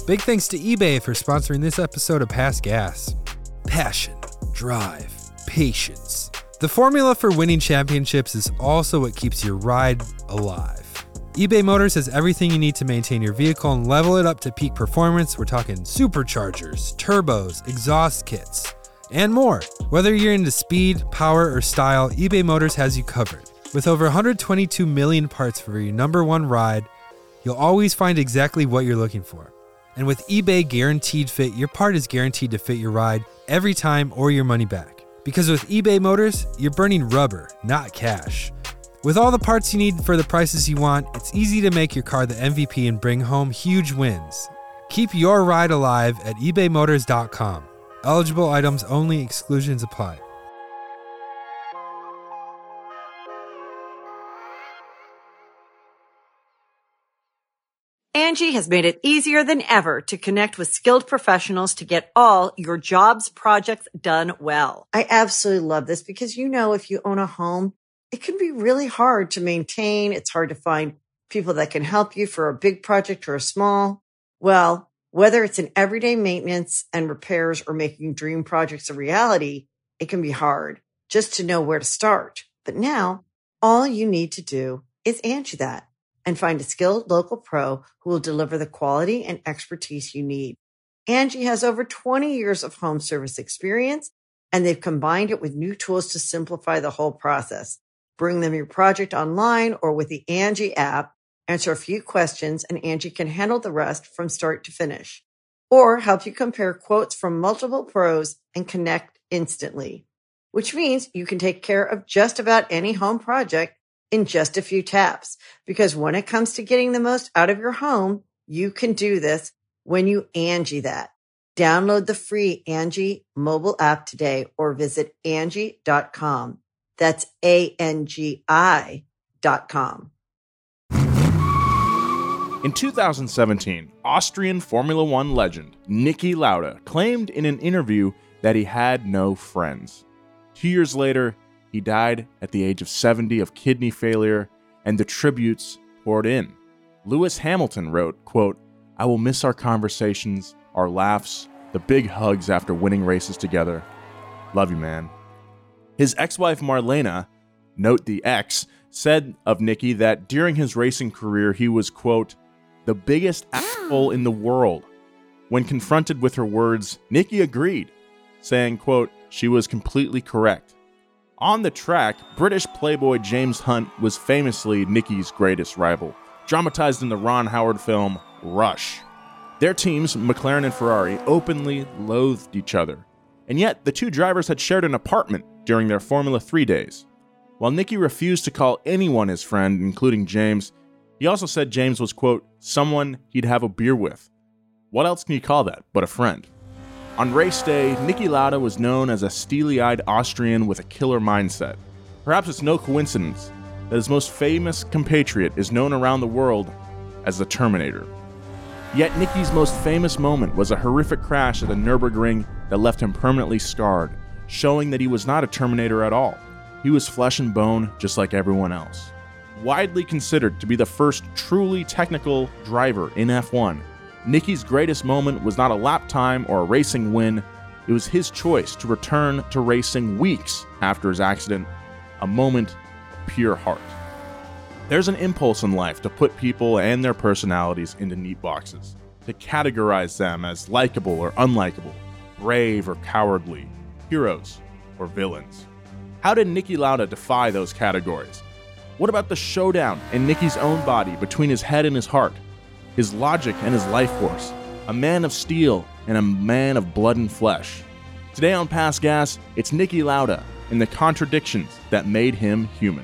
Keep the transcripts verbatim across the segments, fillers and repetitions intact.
Big thanks to eBay for sponsoring this episode of Past Gas. Passion, drive, patience. The formula for winning championships is also what keeps your ride alive. eBay Motors has everything you need to maintain your vehicle and level it up to peak performance. We're talking superchargers, turbos, exhaust kits, and more. Whether you're into speed, power, or style, eBay Motors has you covered. With over one hundred twenty-two million parts for your number one ride, you'll always find exactly what you're looking for. And with eBay Guaranteed Fit, your part is guaranteed to fit your ride every time or your money back. Because with eBay Motors, you're burning rubber, not cash. With all the parts you need for the prices you want, it's easy to make your car the M V P and bring home huge wins. Keep your ride alive at ebay motors dot com. Eligible items only, exclusions apply. Angie has made it easier than ever to connect with skilled professionals to get all your jobs projects done well. I absolutely love this because, you know, if you own a home, it can be really hard to maintain. It's hard to find people that can help you for a big project or a small. Well, whether it's in everyday maintenance and repairs or making dream projects a reality, it can be hard just to know where to start. But now all you need to do is Angie that and find a skilled local pro who will deliver the quality and expertise you need. Angie has over twenty years of home service experience, and they've combined it with new tools to simplify the whole process. Bring them your project online or with the Angie app, answer a few questions, and Angie can handle the rest from start to finish. Or help you compare quotes from multiple pros and connect instantly, which means you can take care of just about any home project in just a few taps. Because when it comes to getting the most out of your home, you can do this when you Angie that. Download the free Angie mobile app today or visit Angie dot com. That's A N G I dot com. In two thousand seventeen, Austrian Formula One legend Niki Lauda claimed in an interview that he had no friends. Two years later, he died at the age of seventy of kidney failure, and the tributes poured in. Lewis Hamilton wrote, quote, "I will miss our conversations, our laughs, the big hugs after winning races together. Love you, man." His ex-wife Marlena, note the ex, said of Niki that during his racing career he was, quote, "the biggest asshole in the world." When confronted with her words, Niki agreed, saying, quote, "she was completely correct." On the track, British playboy James Hunt was famously Niki's greatest rival, dramatized in the Ron Howard film Rush. Their teams, McLaren and Ferrari, openly loathed each other, and yet the two drivers had shared an apartment during their Formula three days. While Niki refused to call anyone his friend, including James, he also said James was, quote, "someone he'd have a beer with." What else can you call that but a friend? On race day, Niki Lauda was known as a steely-eyed Austrian with a killer mindset. Perhaps it's no coincidence that his most famous compatriot is known around the world as the Terminator. Yet Niki's most famous moment was a horrific crash at the Nürburgring that left him permanently scarred, showing that he was not a Terminator at all. He was flesh and bone just like everyone else. Widely considered to be the first truly technical driver in F one, Niki's greatest moment was not a lap time or a racing win. It was his choice to return to racing weeks after his accident, a moment of pure heart. There's an impulse in life to put people and their personalities into neat boxes, to categorize them as likable or unlikable, brave or cowardly, heroes or villains. How did Niki Lauda defy those categories? What about the showdown in Niki's own body between his head and his heart? His logic and his life force, a man of steel and a man of blood and flesh. Today on Past Gas, it's Niki Lauda and the contradictions that made him human.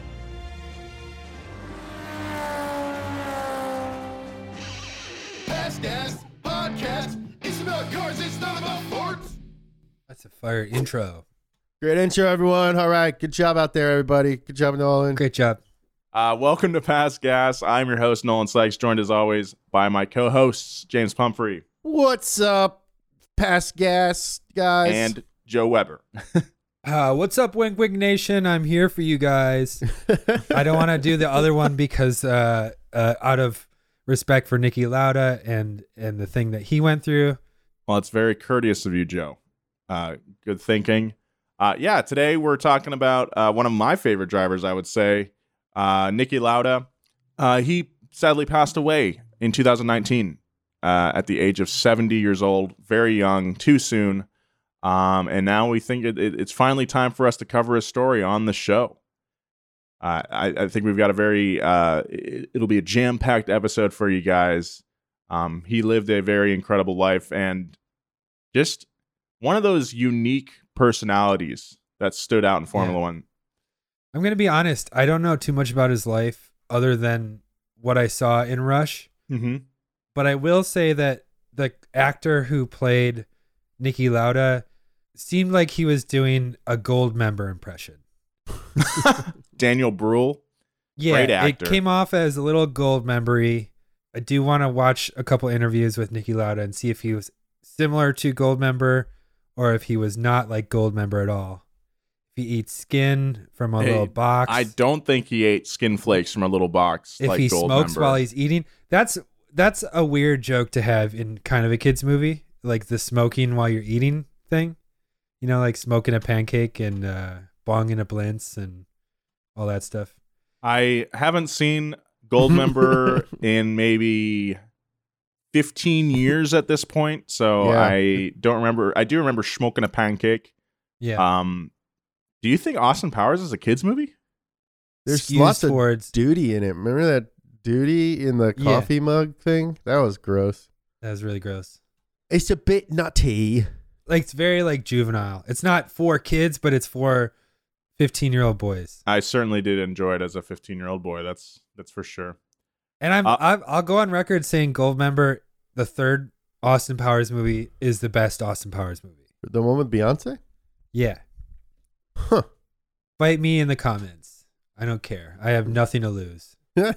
Past Gas Podcast. It's about cars, it's not about sports. That's a fire intro. Great intro, everyone. All right, good job out there, everybody. Good job, Nolan. Great job. Uh, welcome to Past Gas. I'm your host, Nolan Sykes, joined as always by my co-hosts, James Pumphrey. What's up, Past Gas, guys? And Joe Weber. Uh, what's up, Wink Wink Nation? I'm here for you guys. I don't want to do the other one because uh, uh, out of respect for Niki Lauda and and the thing that he went through. Well, it's very courteous of you, Joe. Uh, good thinking. Uh, yeah, today we're talking about uh, one of my favorite drivers, I would say, uh, Niki Lauda. Uh, he sadly passed away in two thousand nineteen uh, at the age of seventy years old. Very young, too soon. Um, and now we think it, it, it's finally time for us to cover his story on the show. Uh, I, I think we've got a very, uh, it, it'll be a jam-packed episode for you guys. Um, he lived a very incredible life and just one of those unique personalities that stood out in Formula Yeah. One. I'm going to be honest. I don't know too much about his life other than what I saw in Rush. Mm-hmm. But I will say that the actor who played Niki Lauda seemed like he was doing a Gold Member impression. Daniel Bruhl. Yeah, Great it actor. came off as a little Gold Member-y. I do want to watch a couple interviews with Niki Lauda and see if he was similar to Gold Member or if he was not like Gold Member at all. If he eats skin from a Hey, little box. I don't think he ate skin flakes from a little box. If like he Gold smokes Member. while he's eating. That's that's a weird joke to have in kind of a kid's movie, like the smoking while you're eating thing. You know, like smoking a pancake and uh, bonging a blintz and all that stuff. I haven't seen Gold Member in maybe fifteen years at this point, so Yeah. I don't remember. I do remember smoking a pancake. Yeah. Um, do you think Austin Powers is a kids movie? There's Skews lots of towards duty in it. Remember that duty in the Yeah. coffee mug thing? That was gross. that was really gross. It's a bit nutty. Like it's very like juvenile. It's not for kids, but it's for fifteen year old boys. I certainly did enjoy it as a fifteen-year-old boy. That's that's for sure. And I'm, Uh, I'm I'll go on record saying Gold Member, the third Austin Powers movie, is the best Austin Powers movie. The one with Beyonce? Yeah. Huh. Fight me in the comments. I don't care. I have nothing to lose.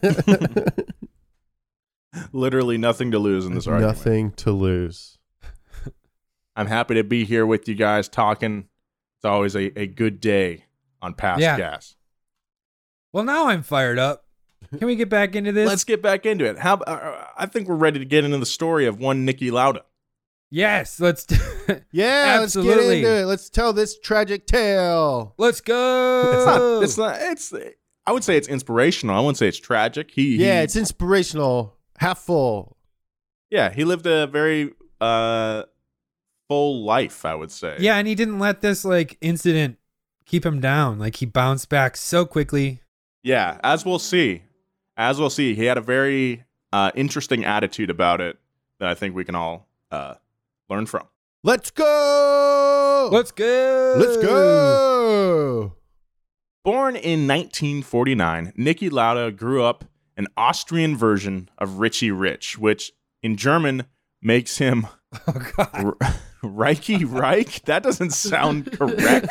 Literally nothing to lose in this argument. Nothing to lose. I'm happy to be here with you guys talking. It's always a, a good day on Past Yeah. Gas. Well, now I'm fired up. Can we get back into this? Let's get back into it. How? Uh, I think we're ready to get into the story of one Niki Lauda. Yes, let's do Yeah, Absolutely. let's get into it. Let's tell this tragic tale. Let's go. It's not. It's not. It's. I would say it's inspirational. I wouldn't say it's tragic. He. Yeah, he- it's inspirational. Half full. Yeah, he lived a very uh, full life, I would say. Yeah, and he didn't let this like incident keep him down. Like he bounced back so quickly. Yeah, as we'll see. As we'll see, he had a very uh, interesting attitude about it that I think we can all uh, learn from. Let's go. Let's go. Let's go. Born in nineteen forty-nine, Niki Lauda grew up an Austrian version of Richie Rich, which in German makes him Oh God. R- Reiki Reich. That doesn't sound correct.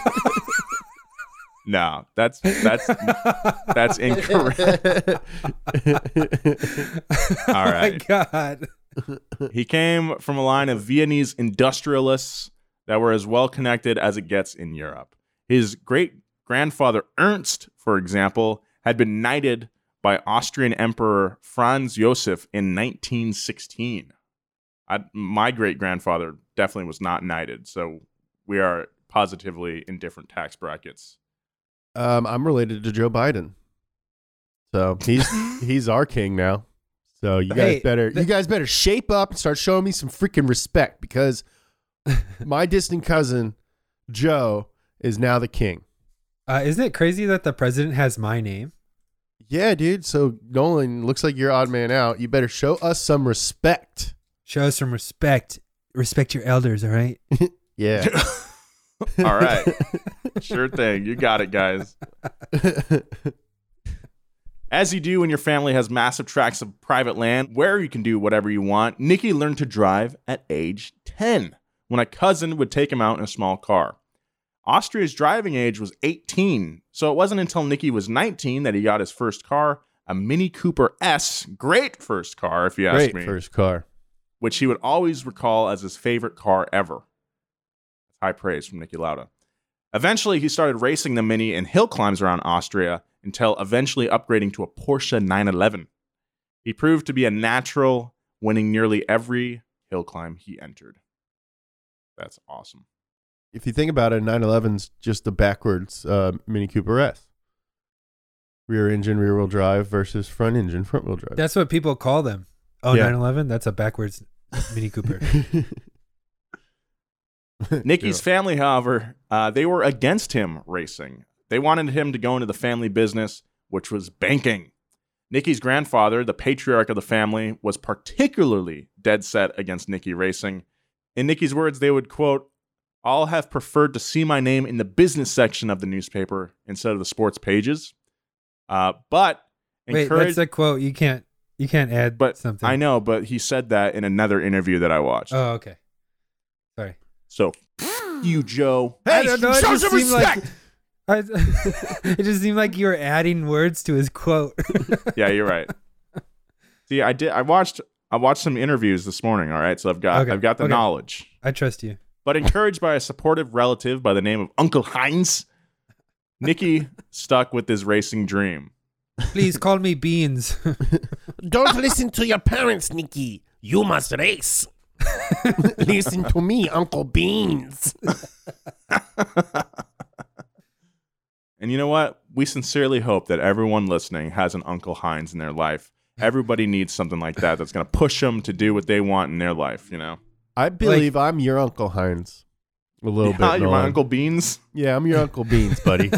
No, that's that's that's incorrect. All Oh right. my God. He came from a line of Viennese industrialists that were as well connected as it gets in Europe. His great-grandfather Ernst, for example, had been knighted by Austrian Emperor Franz Josef in nineteen sixteen. I, my great-grandfather definitely was not knighted, so we are positively in different tax brackets. Um, I'm related to Joe Biden, so he's he's our king now. So you guys Hey, better the- you guys better shape up and start showing me some freaking respect because my distant cousin Joe is now the king. Uh, isn't it crazy that the president has my name? Yeah, dude. So Nolan, looks like you're odd man out. You better show us some respect. Show some respect. Respect your elders, all right? Yeah. All right. Sure thing. You got it, guys. As you do when your family has massive tracts of private land where you can do whatever you want, Niki learned to drive at age ten when a cousin would take him out in a small car. Austria's driving age was eighteen, so it wasn't until Niki was nineteen that he got his first car, a Mini Cooper S. Great first car, if you ask Great me. first car. Which he would always recall as his favorite car ever. High praise from Niki Lauda. Eventually, he started racing the Mini in hill climbs around Austria until eventually upgrading to a Porsche nine eleven. He proved to be a natural, winning nearly every hill climb he entered. That's awesome. If you think about it, nine eleven's just a backwards uh, Mini Cooper S. Rear engine, rear wheel drive versus front engine, front wheel drive. That's what people call them. Oh, Yeah. nine eleven? That's a backwards Mini Cooper. Nicky's family, however, uh, they were against him racing. They wanted him to go into the family business, which was banking. Nicky's grandfather, the patriarch of the family, was particularly dead set against Nicky racing. In Nicky's words, they would, quote, "All have preferred to see my name in the business section of the newspaper instead of the sports pages." Uh, but Wait, encourage- that's a quote. You can't you can't add but something. I know, but he said that in another interview that I watched. Oh, okay. Sorry. So, you, Joe. I don't know. It show just some seemed like respect! I, it just seemed like you were adding words to his quote. Yeah, you're right. See, I did. I watched. I watched some interviews this morning. All right, so I've got. Okay, I've got the okay. knowledge. I trust you. But encouraged by a supportive relative by the name of Uncle Heinz, Nicky stuck with his racing dream. Please call me Beans. Don't listen to your parents, Nicky. You must race. Listen to me, Uncle Beans. And you know what? We sincerely hope that everyone listening has an Uncle Heinz in their life. Everybody needs something like that that's going to push them to do what they want in their life, you know? I believe I'm your Uncle Heinz. A little Yeah, bit. you're my Nolan. Uncle Beans. Yeah, I'm your Uncle Beans, buddy.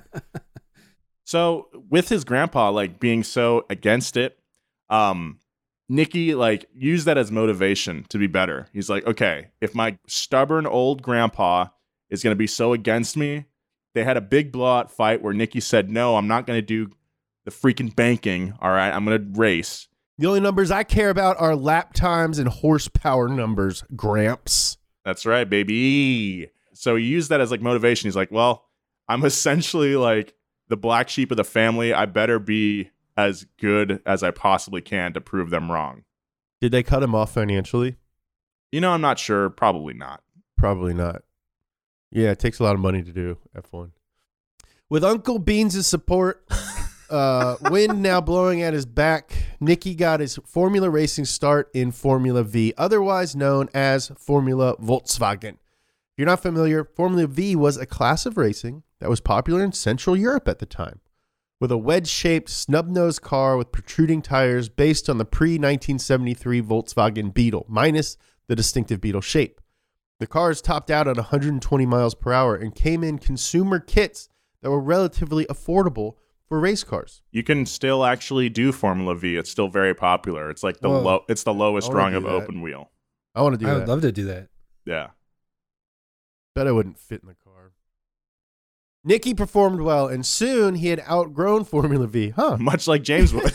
So with his grandpa like being so against it, um, Nicky like used that as motivation to be better. He's like, okay, if my stubborn old grandpa is going to be so against me, they had a big blowout fight where Nicky said, no, I'm not going to do the freaking banking. All right, I'm going to race. The only numbers I care about are lap times and horsepower numbers, Gramps. That's right, baby. So he used that as like motivation. He's like, well, I'm essentially like the black sheep of the family. I better be as good as I possibly can to prove them wrong. Did they cut him off financially? You know, I'm not sure. Probably not. Probably not. Yeah, it takes a lot of money to do F one. With Uncle Beans' support, uh, wind now blowing at his back, Nicky got his Formula racing start in Formula V, otherwise known as Formula Volkswagen. If you're not familiar, Formula V was a class of racing that was popular in Central Europe at the time, with a wedge-shaped, snub-nosed car with protruding tires based on the pre nineteen seventy-three Volkswagen Beetle, minus the distinctive Beetle shape. The cars topped out at one hundred twenty miles per hour and came in consumer kits that were relatively affordable for race cars. You can still actually do Formula V. It's still very popular. It's like the Whoa. low. It's the lowest I wanna rung do of that. open wheel. I want to do I that. would love to do that. Yeah. Bet I wouldn't fit in the car. Nicky performed well, and soon he had outgrown Formula V. Huh. Much like James would.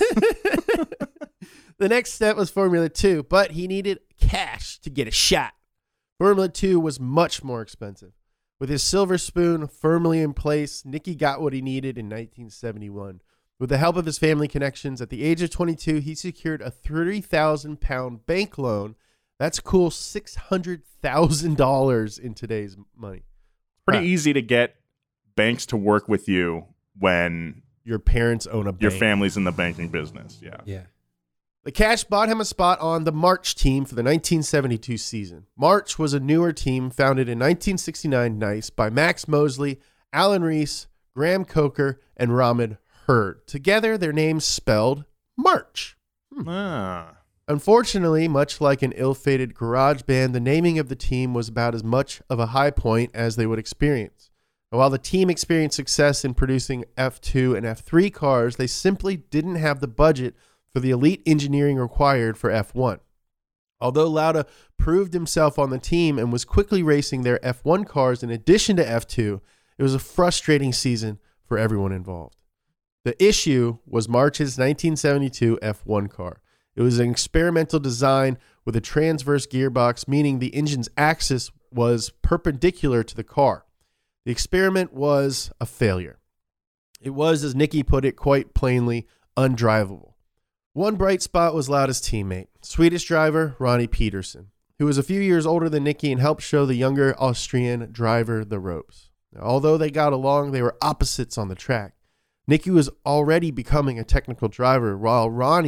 The next step was Formula two, but he needed cash to get a shot. Formula two was much more expensive. With his silver spoon firmly in place, Nicky got what he needed in nineteen seventy-one. With the help of his family connections, at the age of twenty-two, he secured a thirty thousand pound bank loan. That's a cool six hundred thousand dollars in today's money. Pretty Huh. easy to get banks to work with you when Your parents own a bank. your family's in the banking business. Yeah. Yeah. The cash bought him a spot on the March team for the nineteen seventy-two season. March was a newer team founded in nineteen sixty-nine Nice by Max Mosley, Alan Reese, Graham Coker, and Ramid Hurd. Together, their names spelled March. Ah. Unfortunately, much like an ill-fated garage band, the naming of the team was about as much of a high point as they would experience. And while the team experienced success in producing F two and F three cars, they simply didn't have the budget for the elite engineering required for F one. Although Lauda proved himself on the team and was quickly racing their F one cars in addition to F two, it was a frustrating season for everyone involved. The issue was March's nineteen seventy-two F one car. It was an experimental design with a transverse gearbox, meaning the engine's axis was perpendicular to the car. The experiment was a failure. It was, as Nicky put it quite plainly, undrivable. One bright spot was Lauda's teammate, Swedish driver Ronnie Peterson, who was a few years older than Nicky and helped show the younger Austrian driver the ropes. Now, although they got along, they were opposites on the track. Nicky was already becoming a technical driver, while Ronnie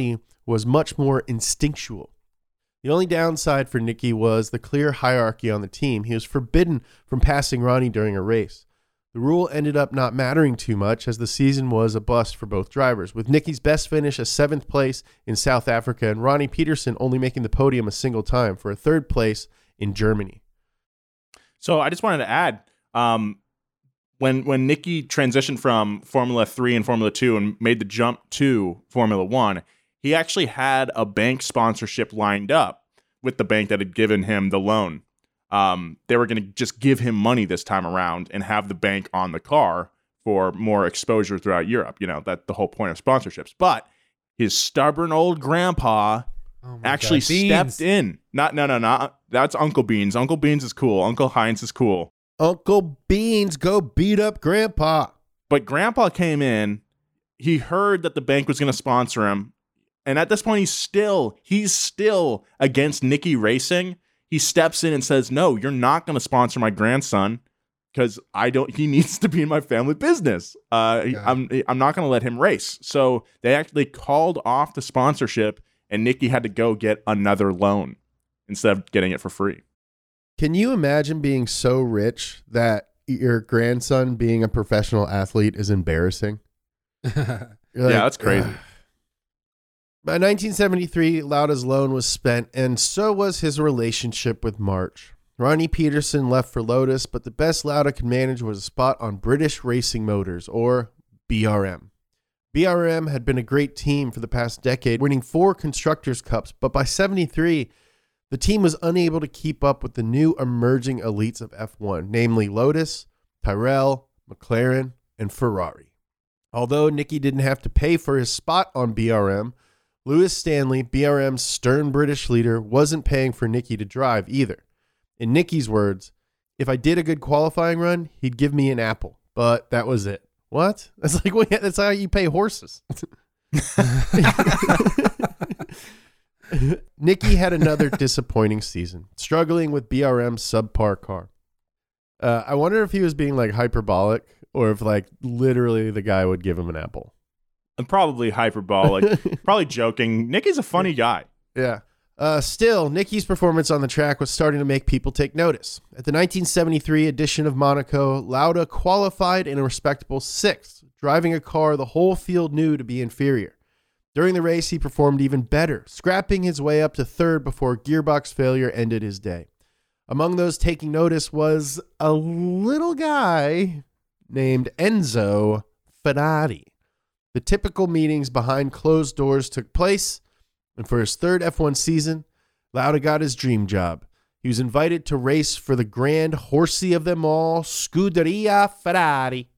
was much more instinctual. The only downside for Nicky was the clear hierarchy on the team. He was forbidden from passing Ronnie during a race. The rule ended up not mattering too much as the season was a bust for both drivers, with Nicky's best finish a seventh place in South Africa and Ronnie Peterson only making the podium a single time for a third place in Germany. So I just wanted to add, um, when when Nicky transitioned from Formula three and Formula two and made the jump to Formula one, he actually had a bank sponsorship lined up with the bank that had given him the loan. Um, they were going to just give him money this time around and have the bank on the car for more exposure throughout Europe. You know, that's the whole point of sponsorships. But his stubborn old grandpa Oh actually God, Beans. stepped in. Not, no, no, no. That's Uncle Beans. Uncle Beans is cool. Uncle Heinz is cool. Uncle Beans, go beat up Grandpa. But Grandpa came in. He heard that the bank was going to sponsor him. And at this point, he's still, he's still against Nicky racing. He steps in and says, no, you're not going to sponsor my grandson because I don't, he needs to be in my family business. Uh, I'm, I'm not going to let him race. So they actually called off the sponsorship and Nicky had to go get another loan instead of getting it for free. Can you imagine being so rich that your grandson being a professional athlete is embarrassing? You're like, yeah, that's crazy. Ugh. By nineteen seventy-three, Lauda's loan was spent, and so was his relationship with March. Ronnie Peterson left for Lotus, but the best Lauda could manage was a spot on British Racing Motors, or B R M. B R M had been a great team for the past decade, winning four Constructors' Cups, but by seventy-three, the team was unable to keep up with the new emerging elites of F one, namely Lotus, Tyrrell, McLaren, and Ferrari. Although Nicky didn't have to pay for his spot on B R M, Lewis Stanley, B R M's stern British leader, wasn't paying for Nicky to drive either. In Nicky's words, if I did a good qualifying run, he'd give me an apple, but that was it. What? That's like, well, yeah, that's how you pay horses. Nicky had another disappointing season, struggling with B R M's subpar car. Uh, I wonder if he was being like hyperbolic or if like literally the guy would give him an apple. And probably hyperbolic, probably joking. Nicky's a funny guy. Yeah. Uh, still, Nicky's performance on the track was starting to make people take notice. At the nineteen seventy-three edition of Monaco, Lauda qualified in a respectable sixth, driving a car the whole field knew to be inferior. During the race, he performed even better, scrapping his way up to third before gearbox failure ended his day. Among those taking notice was a little guy named Enzo Ferrari. The typical meetings behind closed doors took place, and for his third F one season, Lauda got his dream job. He was invited to race for the grand horsey of them all, Scuderia Ferrari.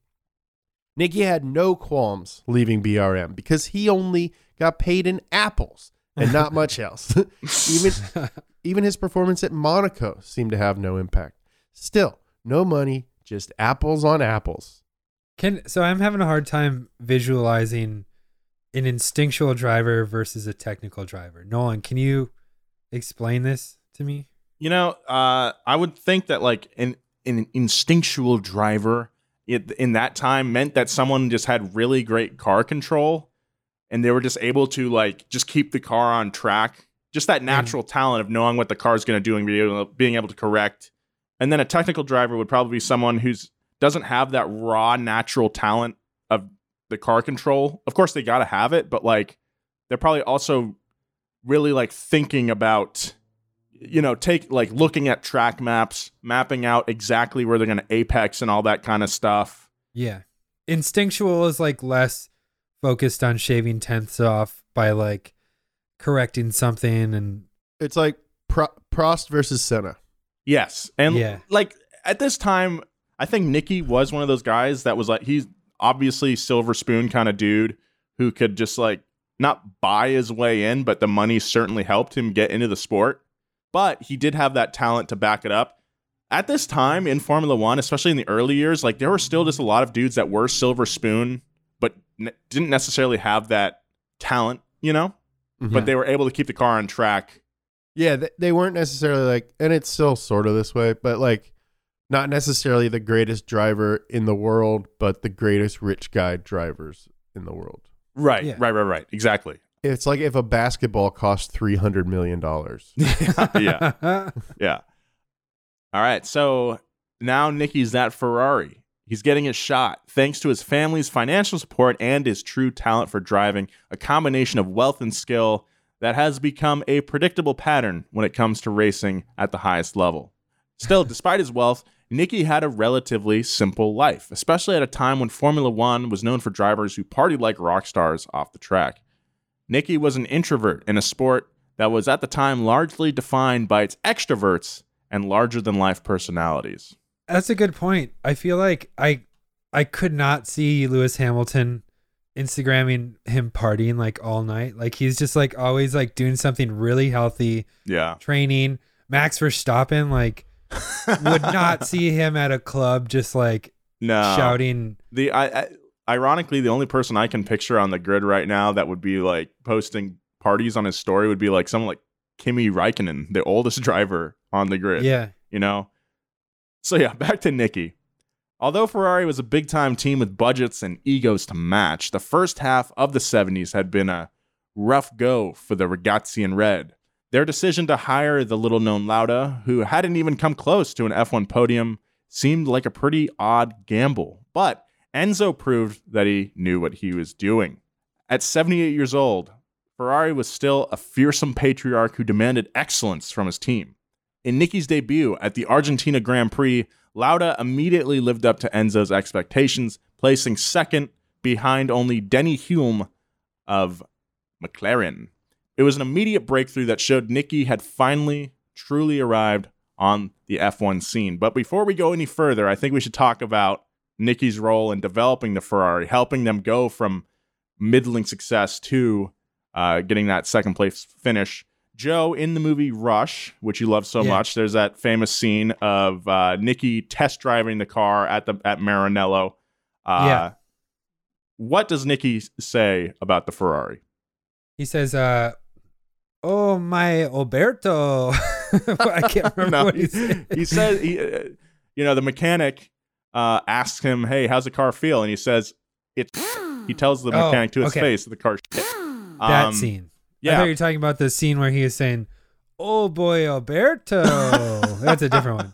Nicky had no qualms leaving B R M because he only got paid in apples and not much else. even, even his performance at Monaco seemed to have no impact. Still, no money, just apples on apples. Can so I'm having a hard time visualizing an instinctual driver versus a technical driver. Nolan, can you explain this to me? You know, uh, I would think that like an, an instinctual driver it, in that time meant that someone just had really great car control and they were just able to like just keep the car on track. Just that natural mm. talent of knowing what the car is going to do and being able, being able to correct. And then a technical driver would probably be someone who's doesn't have that raw natural talent of the car control. Of course, they got to have it, but like they're probably also really like thinking about, you know, take like looking at track maps, mapping out exactly where they're going to apex and all that kind of stuff. Yeah. Instinctual is like less focused on shaving tenths off by like correcting something. And it's like Pro- Prost versus Senna. Yes. And yeah. like at this time, I think Nicky was one of those guys that was like, he's obviously silver spoon kind of dude who could just like not buy his way in, but the money certainly helped him get into the sport. But he did have that talent to back it up. At this time in Formula One, especially in the early years, like there were still just a lot of dudes that were silver spoon, but ne- didn't necessarily have that talent, you know? Mm-hmm. But they were able to keep the car on track. Yeah, they, they weren't necessarily like, and it's still sort of this way, but like not necessarily the greatest driver in the world, but the greatest rich guy drivers in the world. Right, yeah. right, right, right. Exactly. It's like if a basketball cost three hundred million dollars. yeah. Yeah. All right. So now Nicky's that Ferrari. He's getting his shot thanks to his family's financial support and his true talent for driving, a combination of wealth and skill that has become a predictable pattern when it comes to racing at the highest level. Still, despite his wealth, Nicky had a relatively simple life, especially at a time when Formula One was known for drivers who partied like rock stars off the track. Nicky was an introvert in a sport that was at the time largely defined by its extroverts and larger-than-life personalities. That's a good point. I feel like I I could not see Lewis Hamilton Instagramming him partying like all night. Like he's just like always like doing something really healthy. Yeah. Training. Max Verstappen like would not see him at a club just like no. shouting. The I, I ironically the only person I can picture on the grid right now that would be like posting parties on his story would be like someone like Kimi Räikkönen, the oldest driver on the grid. Yeah. You know? So yeah, back to Nicky. Although Ferrari was a big-time team with budgets and egos to match, the first half of the seventies had been a rough go for the Ragazzi in red. Their decision to hire the little-known Lauda, who hadn't even come close to an F one podium, seemed like a pretty odd gamble. But Enzo proved that he knew what he was doing. At seventy-eight years old, Ferrari was still a fearsome patriarch who demanded excellence from his team. In Nicky's debut at the Argentina Grand Prix, Lauda immediately lived up to Enzo's expectations, placing second behind only Denny Hulme of McLaren. It was an immediate breakthrough that showed Nicky had finally, truly arrived on the F one scene. But before we go any further, I think we should talk about Nicky's role in developing the Ferrari, helping them go from middling success to uh, getting that second place finish. Joe, in the movie Rush, which you love so yeah. much, there's that famous scene of uh, Nicky test driving the car at the at Maranello. Uh, yeah. What does Nicky say about the Ferrari? He says, uh, "Oh my Alberto." I can't remember no, what he he said. He says, he, uh, you know, the mechanic uh, asks him, "Hey, how's the car feel?" And he says, "It's." He tells the mechanic oh, to his okay. face that the car's shit. That Um, scene. Yeah. I thought you were talking about the scene where he is saying, "Oh boy, Alberto." That's a different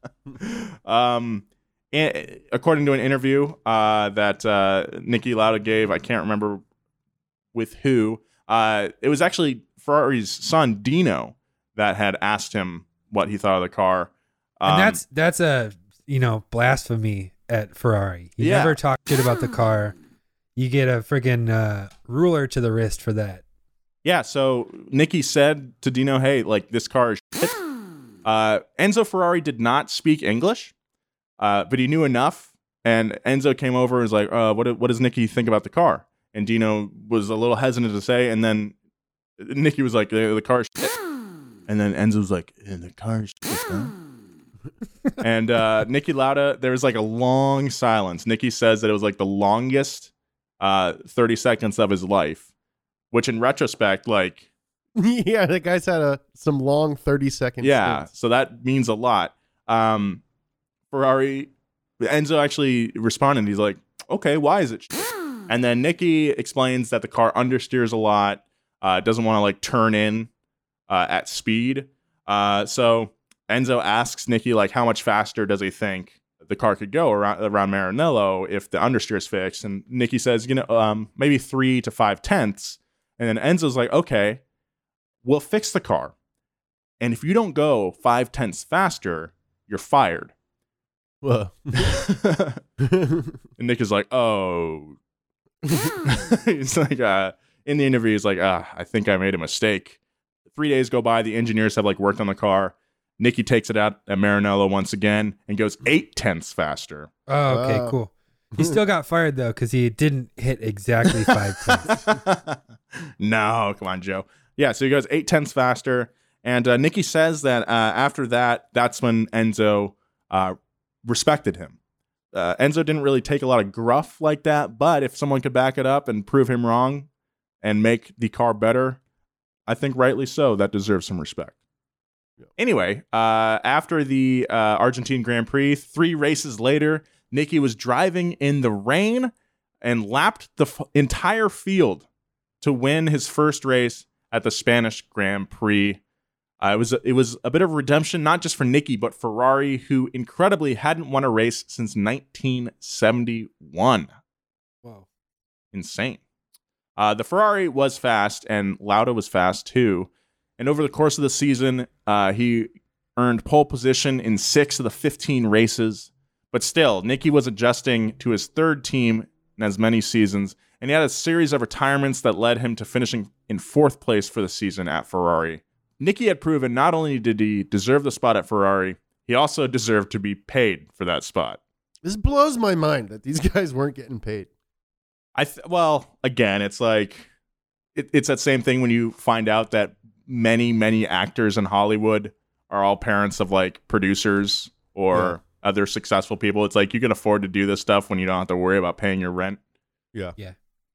one. um, and, according to an interview uh, that uh, Nicky Lauda gave, I can't remember with who. Uh, it was actually Ferrari's son Dino that had asked him what he thought of the car. Um, And that's that's a you know blasphemy at Ferrari. You Yeah. never talk shit about the car. You get a friggin' uh, ruler to the wrist for that. Yeah, so Nicky said to Dino, "Hey, like this car is shit." Uh, Enzo Ferrari did not speak English, uh, but he knew enough. And Enzo came over and was like, uh, "What? What does Nicky think about the car?" And Dino was a little hesitant to say. And then Nicky was like, "The, the car is shit." And then Enzo was like, eh, "The car is shit." Huh? And uh, Nicky Lauda, there was like a long silence. Nicky says that it was like the longest uh, thirty seconds of his life. Which in retrospect, like... Yeah, the guy's had a some long thirty second Yeah, stints. so that means a lot. Um, Ferrari, Enzo actually responded. He's like, okay, why is it shit? And then Nicky explains that the car understeers a lot, uh, doesn't want to like turn in uh, at speed. Uh, so Enzo asks Nicky, like, how much faster does he think the car could go around, around Maranello if the understeer is fixed? And Nicky says, you know, um, maybe three to five tenths. And then Enzo's like, okay, we'll fix the car. And if you don't go five tenths faster, you're fired. Whoa. And Nick is like, oh. He's like, uh, in the interview, he's like, ah, I think I made a mistake. Three days go by. The engineers have like worked on the car. Nicky takes it out at Maranello once again and goes eight tenths faster. Oh, okay, Wow. cool. He still got fired though because he didn't hit exactly five tenths. No, come on, Joe. Yeah, so he goes eight tenths faster. And uh, Nicky says that uh, after that, that's when Enzo uh, respected him. Uh, Enzo didn't really take a lot of gruff like that, but if someone could back it up and prove him wrong and make the car better, I think rightly so, that deserves some respect. Yeah. Anyway, uh, after the uh, Argentine Grand Prix, three races later, Nicky was driving in the rain and lapped the f- entire field to win his first race at the Spanish Grand Prix. Uh, it was a, it was a bit of redemption, not just for Nicky, but Ferrari, who incredibly hadn't won a race since nineteen seventy-one. Wow. Insane. Uh, the Ferrari was fast, and Lauda was fast too. And over the course of the season, uh, he earned pole position in six of the fifteen races. But still, Nicky was adjusting to his third team in as many seasons, and he had a series of retirements that led him to finishing in fourth place for the season at Ferrari. Nicky had proven not only did he deserve the spot at Ferrari, he also deserved to be paid for that spot. This blows my mind that these guys weren't getting paid. I th- well, again, it's like it, it's that same thing when you find out that many, many actors in Hollywood are all parents of like producers or yeah. other successful people. It's like you can afford to do this stuff when you don't have to worry about paying your rent. Yeah. Yeah.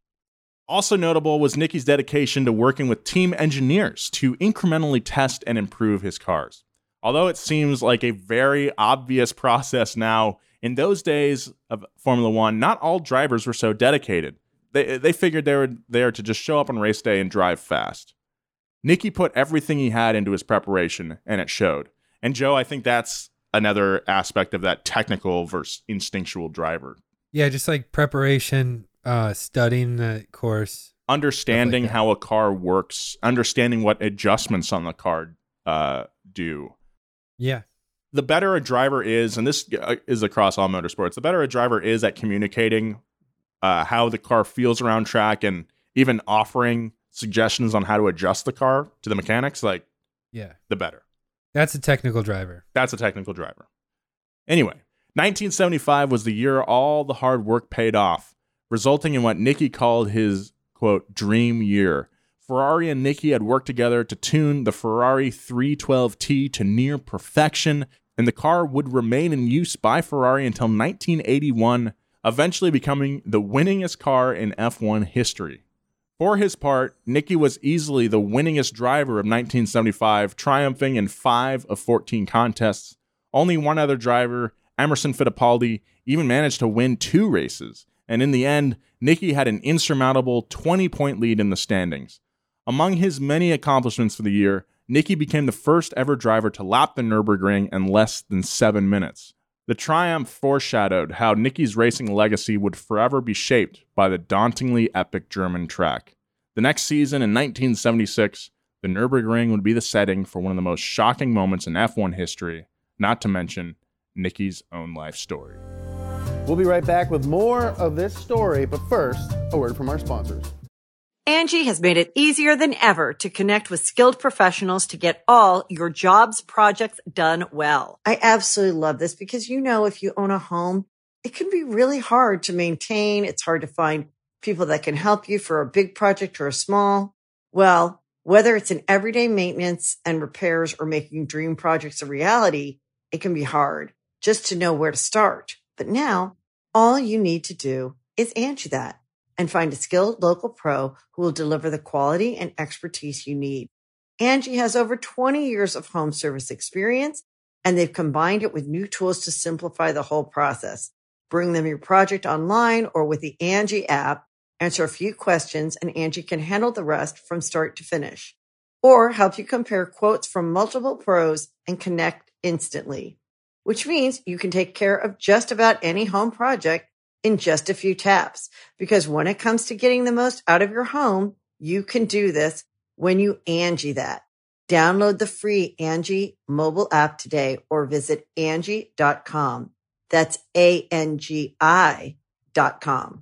Also notable was Nicky's dedication to working with team engineers to incrementally test and improve his cars. Although it seems like a very obvious process now, in those days of Formula One, not all drivers were so dedicated. They they figured they were there to just show up on race day and drive fast. Nicky put everything he had into his preparation, and it showed. And Joe, I think that's another aspect of that technical versus instinctual driver. Yeah, just like preparation, uh, studying the course. Understanding like how a car works, understanding what adjustments on the car uh, do. Yeah. The better a driver is, and this is across all motorsports, the better a driver is at communicating uh, how the car feels around track and even offering suggestions on how to adjust the car to the mechanics, like, yeah, the better. That's a technical driver. That's a technical driver. Anyway, nineteen seventy-five was the year all the hard work paid off, resulting in what Nicky called his, quote, dream year. Ferrari and Nicky had worked together to tune the Ferrari three twelve T to near perfection, and the car would remain in use by Ferrari until nineteen eighty-one, eventually becoming the winningest car in F one history. For his part, Nicky was easily the winningest driver of nineteen seventy-five, triumphing in five of fourteen contests. Only one other driver, Emerson Fittipaldi, even managed to win two races, and in the end, Nicky had an insurmountable twenty-point lead in the standings. Among his many accomplishments for the year, Nicky became the first ever driver to lap the Nürburgring in less than seven minutes. The triumph foreshadowed how Nicky's racing legacy would forever be shaped by the dauntingly epic German track. The next season, in nineteen seventy-six, the Nürburgring would be the setting for one of the most shocking moments in F one history, not to mention Nicky's own life story. We'll be right back with more of this story, but first, a word from our sponsors. Angie has made it easier than ever to connect with skilled professionals to get all your jobs projects done well. I absolutely love this because, you know, if you own a home, it can be really hard to maintain. It's hard to find people that can help you for a big project or a small. Well, whether it's in everyday maintenance and repairs or making dream projects a reality, it can be hard just to know where to start. But now all you need to do is Angie that and find a skilled local pro who will deliver the quality and expertise you need. Angie has over twenty years of home service experience, and they've combined it with new tools to simplify the whole process. Bring them your project online or with the Angie app, answer a few questions, and Angie can handle the rest from start to finish. Or help you compare quotes from multiple pros and connect instantly, which means you can take care of just about any home project in just a few taps. Because when it comes to getting the most out of your home, you can do this when you Angie that. Download the free Angie mobile app today or visit Angie dot com. That's A N G I dot com.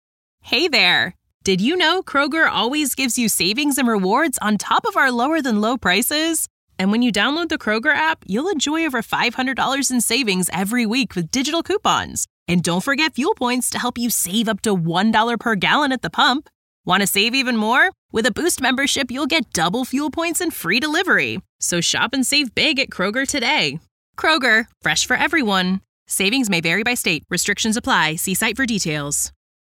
Hey there. Did you know Kroger always gives you savings and rewards on top of our lower than low prices? And when you download the Kroger app, you'll enjoy over five hundred dollars in savings every week with digital coupons. And don't forget fuel points to help you save up to one dollar per gallon at the pump. Want to save even more? With a Boost membership, you'll get double fuel points and free delivery. So shop and save big at Kroger today. Kroger, fresh for everyone. Savings may vary by state. Restrictions apply. See site for details.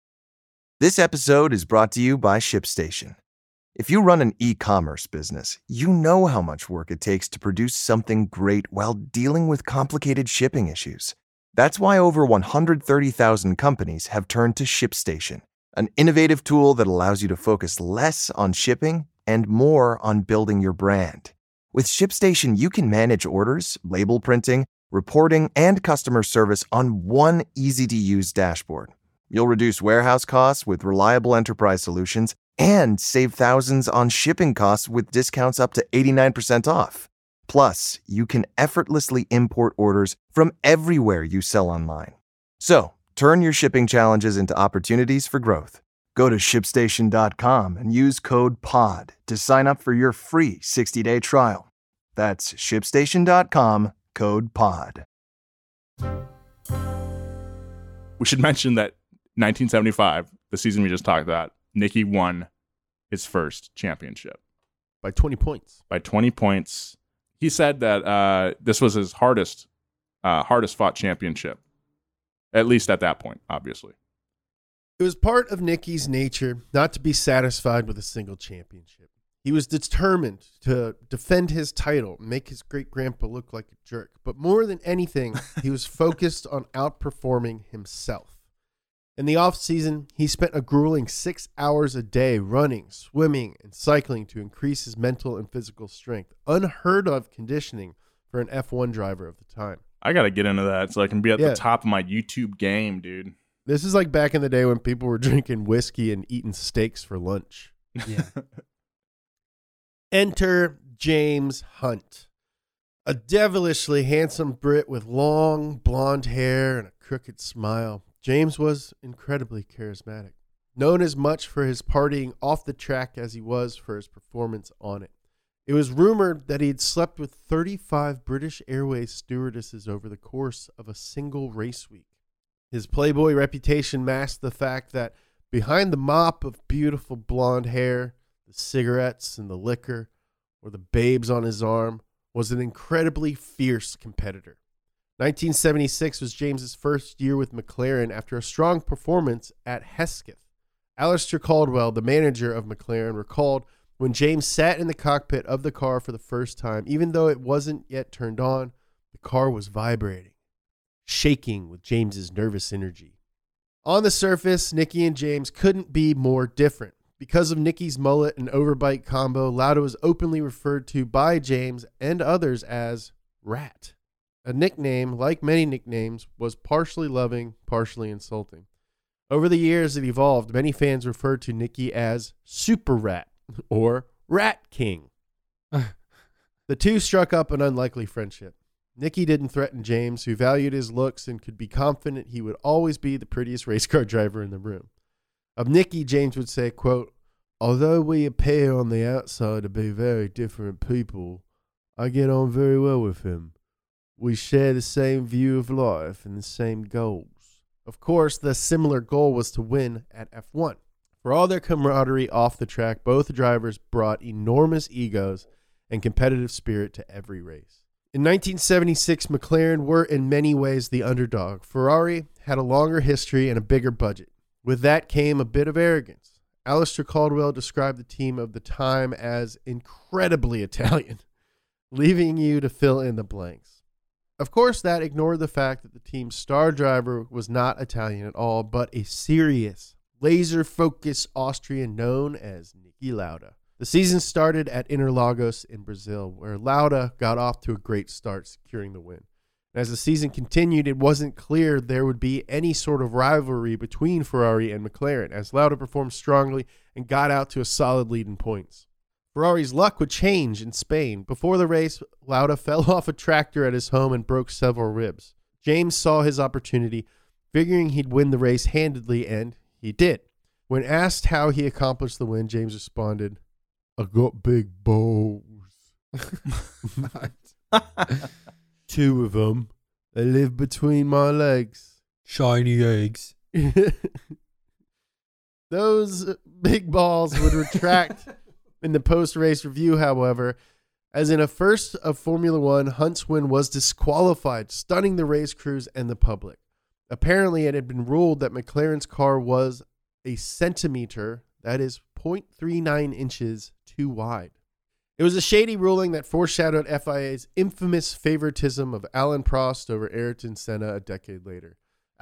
This episode is brought to you by ShipStation. If you run an e-commerce business, you know how much work it takes to produce something great while dealing with complicated shipping issues. That's why over one hundred thirty thousand companies have turned to ShipStation. an innovative tool that allows you to focus less on shipping and more on building your brand. With ShipStation, you can manage orders, label printing, reporting, and customer service on one easy-to-use dashboard. You'll reduce warehouse costs with reliable enterprise solutions and save thousands on shipping costs with discounts up to eighty-nine percent off. Plus, you can effortlessly import orders from everywhere you sell online. So, turn your shipping challenges into opportunities for growth. Go to ship station dot com and use code POD to sign up for your free sixty-day trial. That's ship station dot com, code POD. We should mention that nineteen seventy-five, the season we just talked about, Nicky won his first championship. By twenty points. By twenty points. He said that uh, this was his hardest, uh, hardest fought championship. At least at that point, obviously. It was part of Nicky's nature not to be satisfied with a single championship. He was determined to defend his title and make his great-grandpa look like a jerk. But more than anything, he was focused on outperforming himself. In the off-season, he spent a grueling six hours a day running, swimming, and cycling to increase his mental and physical strength. Unheard of conditioning for an F one driver of the time. I got to get into that so I can be at Yeah. the top of my YouTube game, dude. This is like back in the day when people were drinking whiskey and eating steaks for lunch. Yeah. Enter James Hunt, a devilishly handsome Brit with long blonde hair and a crooked smile. James was incredibly charismatic, known as much for his partying off the track as he was for his performance on it. It was rumored that he had slept with thirty-five British Airways stewardesses over the course of a single race week. His Playboy reputation masked the fact that behind the mop of beautiful blonde hair, the cigarettes and the liquor, or the babes on his arm, was an incredibly fierce competitor. nineteen seventy-six was James's first year with McLaren after a strong performance at Hesketh. Alistair Caldwell, the manager of McLaren, recalled when James sat in the cockpit of the car for the first time, even though it wasn't yet turned on, the car was vibrating, shaking with James's nervous energy. On the surface, Nicky and James couldn't be more different. Because of Nicky's mullet and overbite combo, Lauda was openly referred to by James and others as Rat. A nickname, like many nicknames, was partially loving, partially insulting. Over the years it evolved, many fans referred to Nicky as Super Rat or Rat King. The two struck up an unlikely friendship. Nicky didn't threaten James, who valued his looks and could be confident he would always be the prettiest race car driver in the room. Of Nicky, James would say, quote, "Although we appear on the outside to be very different people, I get on very well with him. We share the same view of life and the same goals." Of course, the similar goal was to win at F one. For all their camaraderie off the track, both drivers brought enormous egos and competitive spirit to every race. In nineteen seventy-six, McLaren were in many ways the underdog. Ferrari had a longer history and a bigger budget. With that came a bit of arrogance. Alistair Caldwell described the team of the time as incredibly Italian, leaving you to fill in the blanks. Of course, that ignored the fact that the team's star driver was not Italian at all, but a serious, laser-focused Austrian known as Niki Lauda. The season started at Interlagos in Brazil, where Lauda got off to a great start, securing the win. And as the season continued, it wasn't clear there would be any sort of rivalry between Ferrari and McLaren, as Lauda performed strongly and got out to a solid lead in points. Ferrari's luck would change in Spain. Before the race, Lauda fell off a tractor at his home and broke several ribs. James saw his opportunity, figuring he'd win the race handedly, and he did. When asked how he accomplished the win, James responded, "I got big balls." Two of them. They live between my legs. Shiny eggs. Those big balls would retract in the post-race review, however, as in a first of Formula One, Hunt's win was disqualified, stunning the race crews and the public. Apparently, it had been ruled that McLaren's car was a centimeter, that is zero point three nine inches, too wide. It was a shady ruling that foreshadowed F I A's infamous favoritism of Alain Prost over Ayrton Senna a decade later.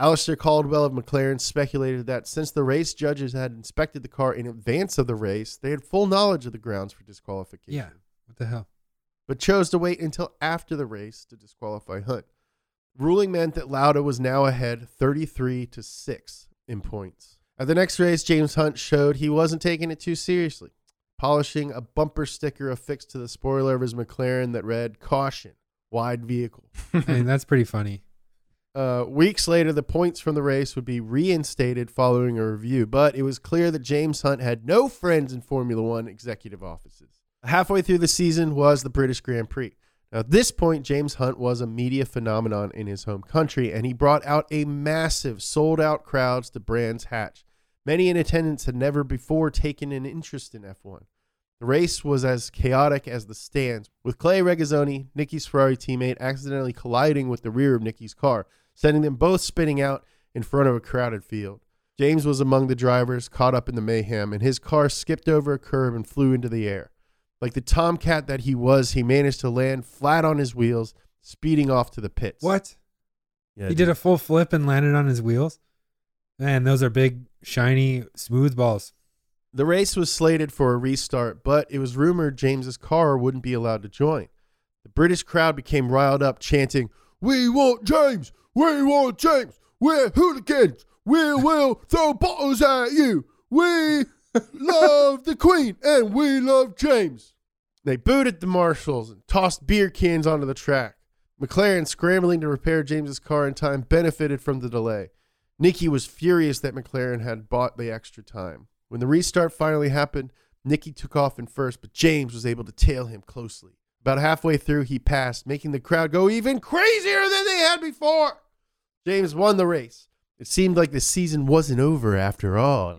Alistair Caldwell of McLaren speculated that since the race judges had inspected the car in advance of the race, they had full knowledge of the grounds for disqualification. Yeah, what the hell? But chose to wait until after the race to disqualify Hunt. Ruling meant that Lauda was now ahead thirty-three to six in points. At the next race, James Hunt showed he wasn't taking it too seriously, polishing a bumper sticker affixed to the spoiler of his McLaren that read, "Caution, wide vehicle." I mean, that's pretty funny. Uh, weeks later, the points from the race would be reinstated following a review, but it was clear that James Hunt had no friends in Formula One executive offices. Halfway through the season was the British Grand Prix. Now, at this point, James Hunt was a media phenomenon in his home country, and he brought out a massive sold-out crowds to Brands Hatch. Many in attendance had never before taken an interest in F one. The race was as chaotic as the stands, with Clay Regazzoni, Nicky's Ferrari teammate, accidentally colliding with the rear of Nicky's car, sending them both spinning out in front of a crowded field. James was among the drivers caught up in the mayhem, and his car skipped over a curb and flew into the air. Like the tomcat that he was, he managed to land flat on his wheels, speeding off to the pits. What? Yeah, He did a full flip and landed on his wheels? Man, those are big, shiny, smooth balls. The race was slated for a restart, but it was rumored James's car wouldn't be allowed to join. The British crowd became riled up, chanting, "We want James! We want James! We're hooligans! We will throw bottles at you! We love the Queen and we love James!" They booed at the marshals and tossed beer cans onto the track. McLaren, scrambling to repair James's car in time, benefited from the delay. Nicky was furious that McLaren had bought the extra time. When the restart finally happened, Nicky took off in first, but James was able to tail him closely. About halfway through, he passed, making the crowd go even crazier than they had before. James won the race. It seemed like the season wasn't over after all.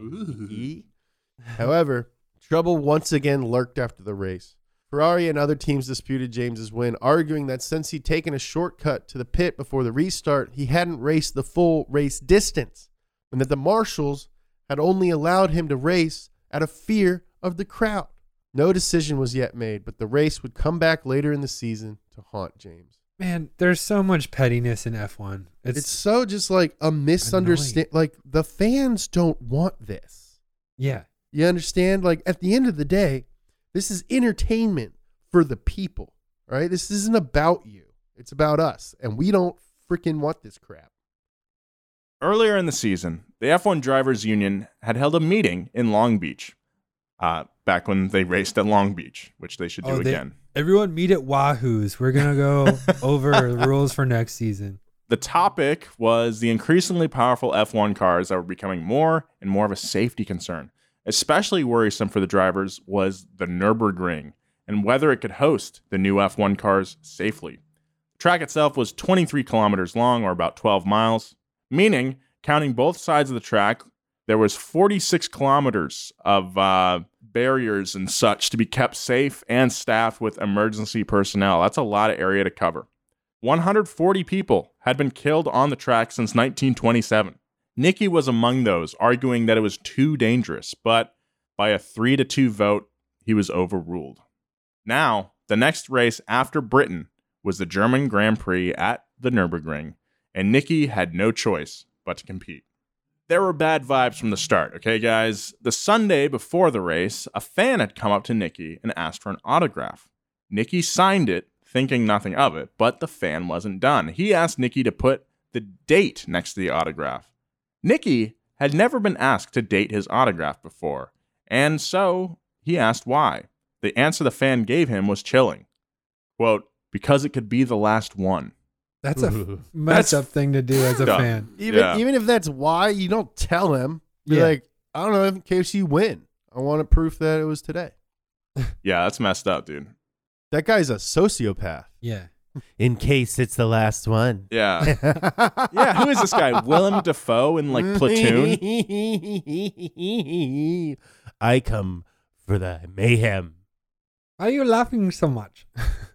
However, trouble once again lurked after the race. Ferrari and other teams disputed James's win, arguing that since he'd taken a shortcut to the pit before the restart, he hadn't raced the full race distance, and that the marshals had only allowed him to race out of fear of the crowd. No decision was yet made, but the race would come back later in the season to haunt James. Man, there's so much pettiness in F one. It's, It's so just like a misunderstanding. Like, the fans don't want this. yeah. You understand? Like, at the end of the day, this is entertainment for the people, right? This isn't about you. It's about us, and we don't freaking want this crap. Earlier in the season, the F one Drivers Union had held a meeting in Long Beach, uh, back when they raced at Long Beach, which they should do Oh, they- again. Everyone meet at Wahoo's. We're going to go over the rules for next season. The topic was the increasingly powerful F one cars that were becoming more and more of a safety concern. Especially worrisome for the drivers was the Nürburgring and whether it could host the new F one cars safely. The track itself was twenty-three kilometers long, or about twelve miles, meaning, counting both sides of the track, there was forty-six kilometers of uh, barriers and such to be kept safe and staffed with emergency personnel. That's a lot of area to cover. one hundred forty people had been killed on the track since nineteen twenty-seven. Nicky was among those, arguing that it was too dangerous, but by a three to two vote, he was overruled. Now, the next race after Britain was the German Grand Prix at the Nürburgring, and Nicky had no choice but to compete. There were bad vibes from the start, okay, guys? The Sunday before the race, a fan had come up to Nicky and asked for an autograph. Nicky signed it, thinking nothing of it, but the fan wasn't done. He asked Nicky to put the date next to the autograph. Nicky had never been asked to date his autograph before, and so he asked why. The answer the fan gave him was chilling. Quote, "Because it could be the last one." That's a Ooh. messed That's up thing to do as a dumb. fan. Even Yeah. even if that's why, you don't tell him. Be Yeah. like, I don't know, in case you win. I want proof that it was today. Yeah, that's messed up, dude. That guy's a sociopath. Yeah. In case it's the last one. Yeah. Yeah, who is this guy? Willem Dafoe in, like, Platoon? I come for the mayhem. Why are you laughing so much?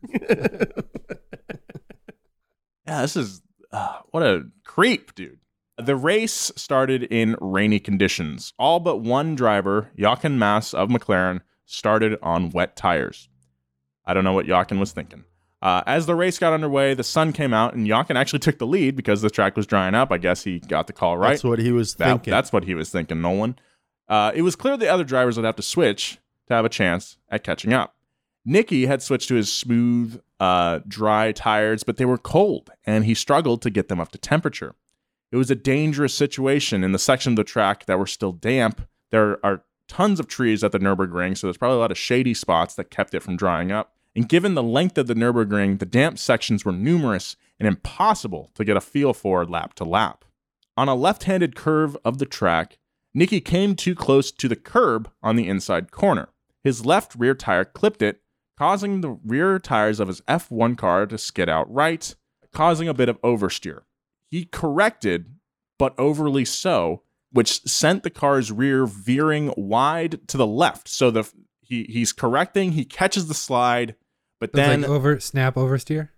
Yeah, this is, uh, what a creep, dude. The race started in rainy conditions. All but one driver, Jochen Mass of McLaren, started on wet tires. I don't know what Jochen was thinking. Uh, as the race got underway, the sun came out, and Janken actually took the lead because the track was drying up. I guess he got the call right. That's what he was that, thinking. That's what he was thinking, Nolan. Uh, it was clear the other drivers would have to switch to have a chance at catching up. Nicky had switched to his smooth, uh, dry tires, but they were cold, and he struggled to get them up to temperature. It was a dangerous situation in the section of the track that were still damp. There are tons of trees at the Nürburgring, so there's probably a lot of shady spots that kept it from drying up. And given the length of the Nürburgring, the damp sections were numerous and impossible to get a feel for lap to lap. On a left-handed curve of the track, Nicky came too close to the curb on the inside corner. His left rear tire clipped it, causing the rear tires of his F one car to skid out right, causing a bit of oversteer. He corrected, but overly so, which sent the car's rear veering wide to the left. So the he he's correcting, he catches the slide, but So it's then like over snap oversteer.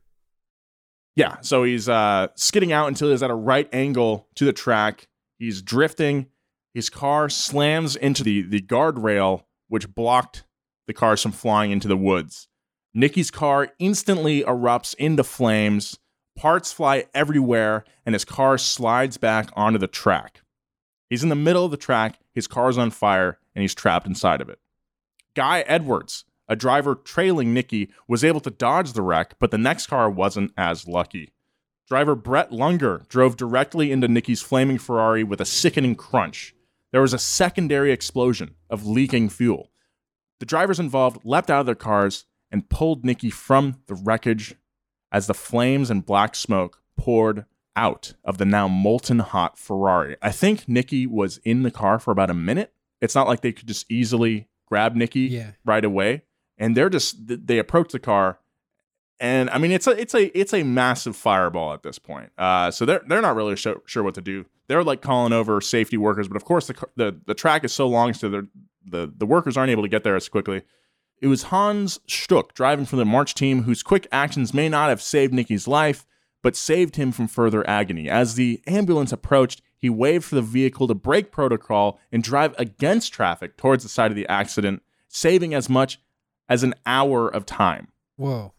yeah, so he's uh, skidding out until he's at a right angle to the track. He's drifting. His car slams into the, the guardrail, which blocked the cars from flying into the woods. Nicky's car instantly erupts into flames. Parts fly everywhere, and his car slides back onto the track. He's in the middle of the track. His car's on fire, and he's trapped inside of it. Guy Edwards, a driver trailing Nicky, was able to dodge the wreck, but the next car wasn't as lucky. Driver Brett Lunger drove directly into Nicky's flaming Ferrari with a sickening crunch. There was a secondary explosion of leaking fuel. The drivers involved leapt out of their cars and pulled Nicky from the wreckage as the flames and black smoke poured out of the now molten hot Ferrari. I think Nicky was in the car for about a minute. It's not like they could just easily grab Nicky Yeah. right away. And they're just, they approach the car. And I mean, it's a, it's a, it's a massive fireball at this point. Uh, so they're, they're not really sure, sure what to do. They're like calling over safety workers, but of course the, the, the track is so long, so the, the, the workers aren't able to get there as quickly. It was Hans Stuck driving for the March team, whose quick actions may not have saved Nicky's life, but saved him from further agony. As the ambulance approached, he waved for the vehicle to break protocol and drive against traffic towards the site of the accident, saving as much as an hour of time. Whoa.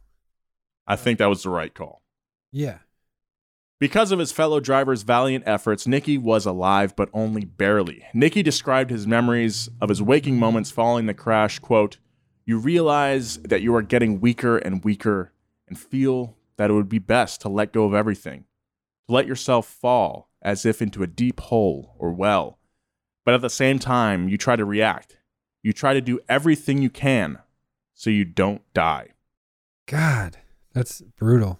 I think that was the right call. Yeah. Because of his fellow driver's valiant efforts, Nicky was alive, but only barely. Nicky described his memories of his waking moments following the crash, quote, "You realize that you are getting weaker and weaker and feel that it would be best to let go of everything, to let yourself fall as if into a deep hole or well. But at the same time, you try to react. You try to do everything you can so you don't die." God, that's brutal.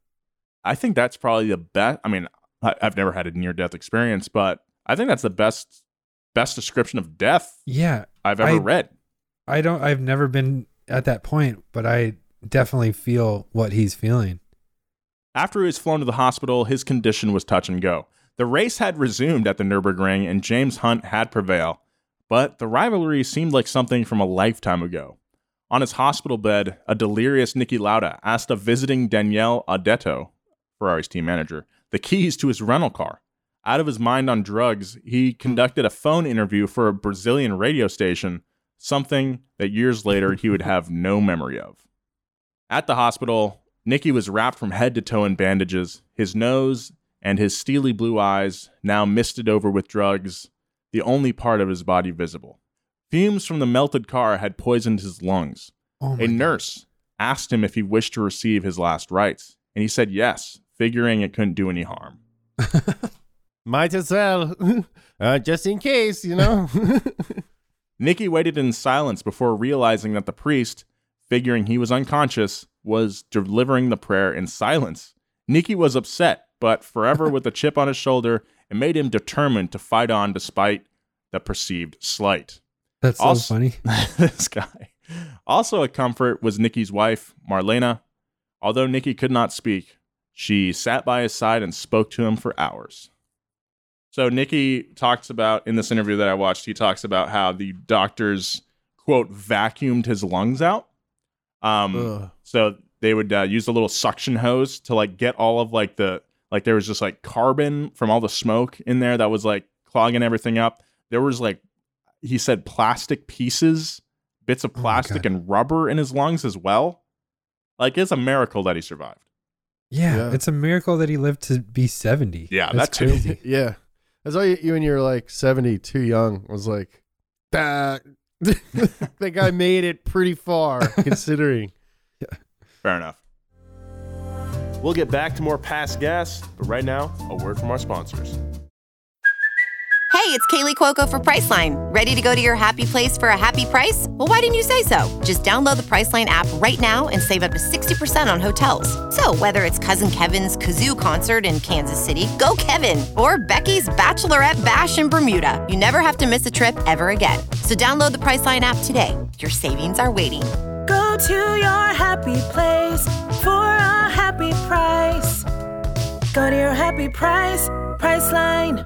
I think that's probably the best. I mean, I, I've never had a near-death experience, but I think that's the best best description of death Yeah. I've ever I- read. I don't, I've never been at that point, but I definitely feel what he's feeling. After he was flown to the hospital, his condition was touch and go. The race had resumed at the Nürburgring, and James Hunt had prevailed, but the rivalry seemed like something from a lifetime ago. On his hospital bed, a delirious Niki Lauda asked a visiting Daniele Audetto, Ferrari's team manager, the keys to his rental car. Out of his mind on drugs, he conducted a phone interview for a Brazilian radio station, something that years later he would have no memory of. At the hospital, Nicky was wrapped from head to toe in bandages, his nose and his steely blue eyes now misted over with drugs, the only part of his body visible. Fumes from the melted car had poisoned his lungs. Oh my A God. nurse asked him if he wished to receive his last rites, and he said yes, figuring it couldn't do any harm. Might as well, uh, just in case, you know. Nicky waited in silence before realizing that the priest, figuring he was unconscious, was delivering the prayer in silence. Nicky was upset, but forever with a chip on his shoulder, it made him determined to fight on despite the perceived slight. That's so Also- funny. This guy. Also a comfort was Nicky's wife, Marlena. Although Nicky could not speak, she sat by his side and spoke to him for hours. So Nicky talks about, in this interview that I watched, he talks about how the doctors, quote, vacuumed his lungs out. Um, Ugh. so they would uh, use a little suction hose to like get all of like the, like there was just like carbon from all the smoke in there that was like clogging everything up. There was like, he said plastic pieces, bits of Oh my plastic God. and rubber in his lungs as well. Like, it's a miracle that he survived. Yeah, Yeah. it's a miracle that he lived to be seventy. Yeah, That's that too. crazy. Yeah. That's why you, you when you're like seventy, too young, was like, that, that guy made it pretty far, considering. Fair enough. We'll get back to more Past Gas, but right now, a word from our sponsors. Hey, it's Kaylee Cuoco for Priceline. Ready to go to your happy place for a happy price? Well, why didn't you say so? Just download the Priceline app right now and save up to sixty percent on hotels. So whether it's Cousin Kevin's Kazoo Concert in Kansas City, go Kevin, or Becky's Bachelorette Bash in Bermuda, you never have to miss a trip ever again. So download the Priceline app today. Your savings are waiting. Go to your happy place for a happy price. Go to your happy price, Priceline.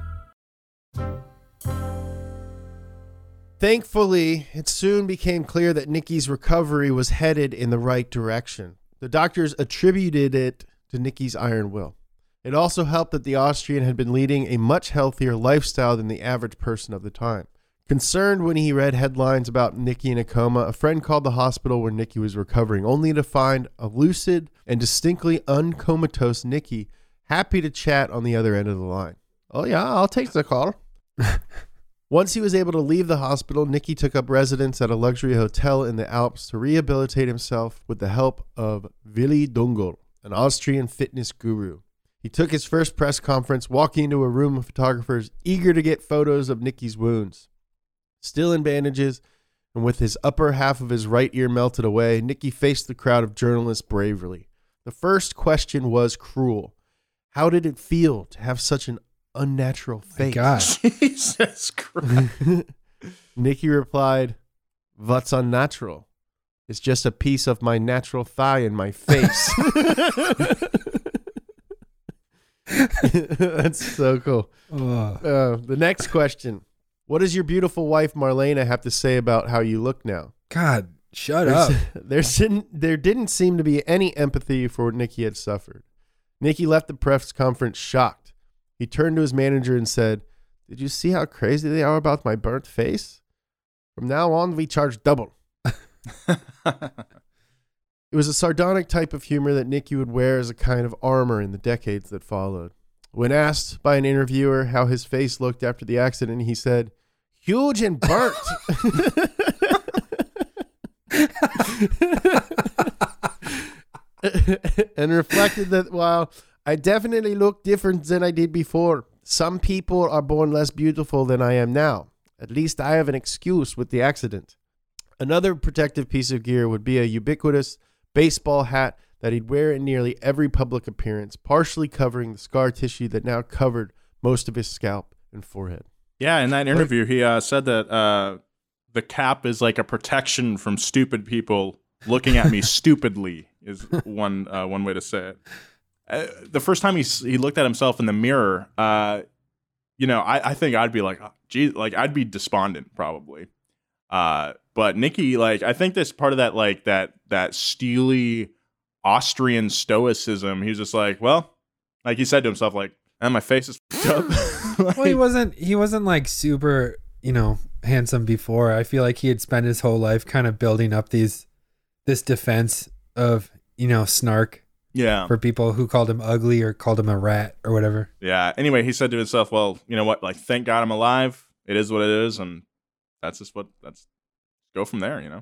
Thankfully, it soon became clear that Nikki's recovery was headed in the right direction. The doctors attributed it to Nikki's iron will. It also helped that the Austrian had been leading a much healthier lifestyle than the average person of the time. Concerned when he read headlines about Nikki in a coma, a friend called the hospital where Nikki was recovering, only to find a lucid and distinctly uncomatose Nikki, happy to chat on the other end of the line. Oh yeah, I'll take the call. Once he was able to leave the hospital, Nikki took up residence at a luxury hotel in the Alps to rehabilitate himself with the help of Willi Dungel, an Austrian fitness guru. He took his first press conference, walking into a room of photographers eager to get photos of Nikki's wounds. Still in bandages, and with his upper half of his right ear melted away, Nikki faced the crowd of journalists bravely. The first question was cruel. How did it feel to have such an unnatural face? God. Jesus Christ. Nikki replied, "What's unnatural? It's just a piece of my natural thigh in my face." That's so cool. Uh, the next question. What does your beautiful wife, Marlena, have to say about how you look now? God, shut There's, up. there, didn't, there didn't seem to be any empathy for what Nikki had suffered. Nikki left the press conference shocked. He turned to his manager and said, "Did you see how crazy they are about my burnt face? From now on, we charge double." It was a sardonic type of humor that Nikki would wear as a kind of armor in the decades that followed. When asked by an interviewer how his face looked after the accident, he said, "Huge and burnt." And reflected that while I definitely look different than I did before, some people are born less beautiful than I am now. At least I have an excuse with the accident. Another protective piece of gear would be a ubiquitous baseball hat that he'd wear in nearly every public appearance, partially covering the scar tissue that now covered most of his scalp and forehead. Yeah, in that interview, he uh, said that uh, the cap is like a protection from stupid people looking at me stupidly, is one uh, one way to say it. Uh, the first time he he looked at himself in the mirror, uh, you know, I, I think I'd be like, oh, geez, like I'd be despondent probably. Uh, but Nikki, like, I think that's part of that, like that that steely Austrian stoicism. He's just like, well, like he said to himself, like, and my face is f***ed up. Like, Well, he wasn't. He wasn't like super, you know, handsome before. I feel like he had spent his whole life kind of building up these, this defense of, you know, snark. Yeah. For people who called him ugly or called him a rat or whatever. Yeah. Anyway, he said to himself, well, you know what? Like, thank God I'm alive. It is what it is. And that's just what, that's, go from there, you know?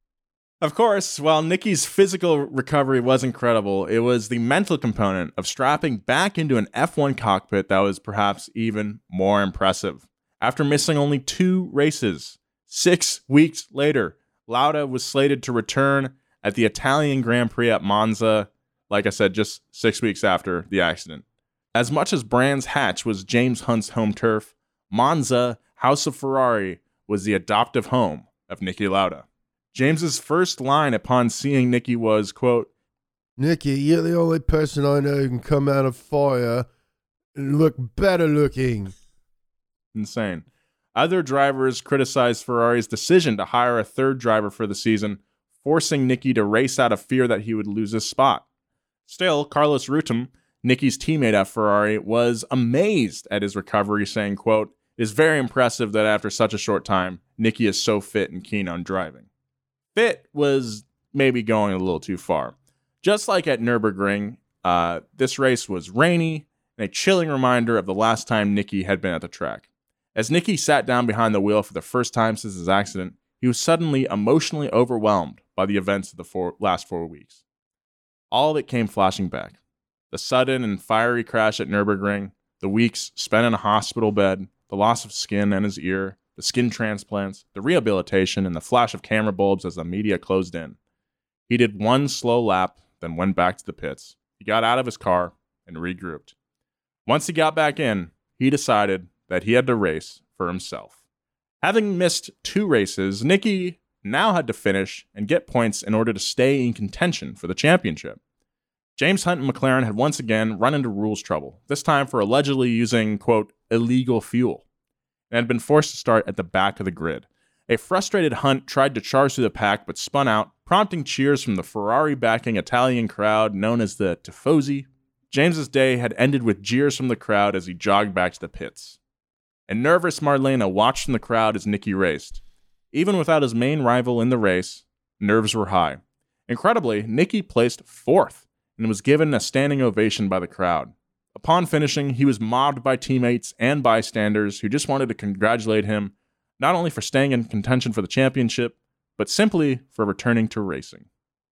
Of course, while Nikki's physical recovery was incredible, it was the mental component of strapping back into an F one cockpit that was perhaps even more impressive. After missing only two races, six weeks later, Lauda was slated to return at the Italian Grand Prix at Monza, like I said, just six weeks after the accident. As much as Brands Hatch was James Hunt's home turf, Monza, House of Ferrari, was the adoptive home of Niki Lauda. James's first line upon seeing Nikki was, quote, "Nikki, you're the only person I know who can come out of fire and look better looking." Insane. Other drivers criticized Ferrari's decision to hire a third driver for the season, forcing Nikki to race out of fear that he would lose his spot. Still, Carlos Rutem, Nikki's teammate at Ferrari, was amazed at his recovery, saying, quote, "It is very impressive that after such a short time, Nikki is so fit and keen on driving." Fit was maybe going a little too far. Just like at Nürburgring, uh, this race was rainy and a chilling reminder of the last time Nicky had been at the track. As Nicky sat down behind the wheel for the first time since his accident, he was suddenly emotionally overwhelmed by the events of the four, last four weeks. All of it came flashing back. The sudden and fiery crash at Nürburgring, the weeks spent in a hospital bed, the loss of skin in his ear, the skin transplants, the rehabilitation, and the flash of camera bulbs as the media closed in. He did one slow lap, then went back to the pits. He got out of his car and regrouped. Once he got back in, he decided that he had to race for himself. Having missed two races, Nicky now had to finish and get points in order to stay in contention for the championship. James Hunt and McLaren had once again run into rules trouble, this time for allegedly using, quote, illegal fuel, and had been forced to start at the back of the grid. A frustrated Hunt tried to charge through the pack but spun out, prompting cheers from the Ferrari-backing Italian crowd known as the Tifosi. James's day had ended with jeers from the crowd as he jogged back to the pits. And nervous Marlena watched from the crowd as Nicky raced. Even without his main rival in the race, nerves were high. Incredibly, Nicky placed fourth and was given a standing ovation by the crowd. Upon finishing, he was mobbed by teammates and bystanders who just wanted to congratulate him, not only for staying in contention for the championship, but simply for returning to racing.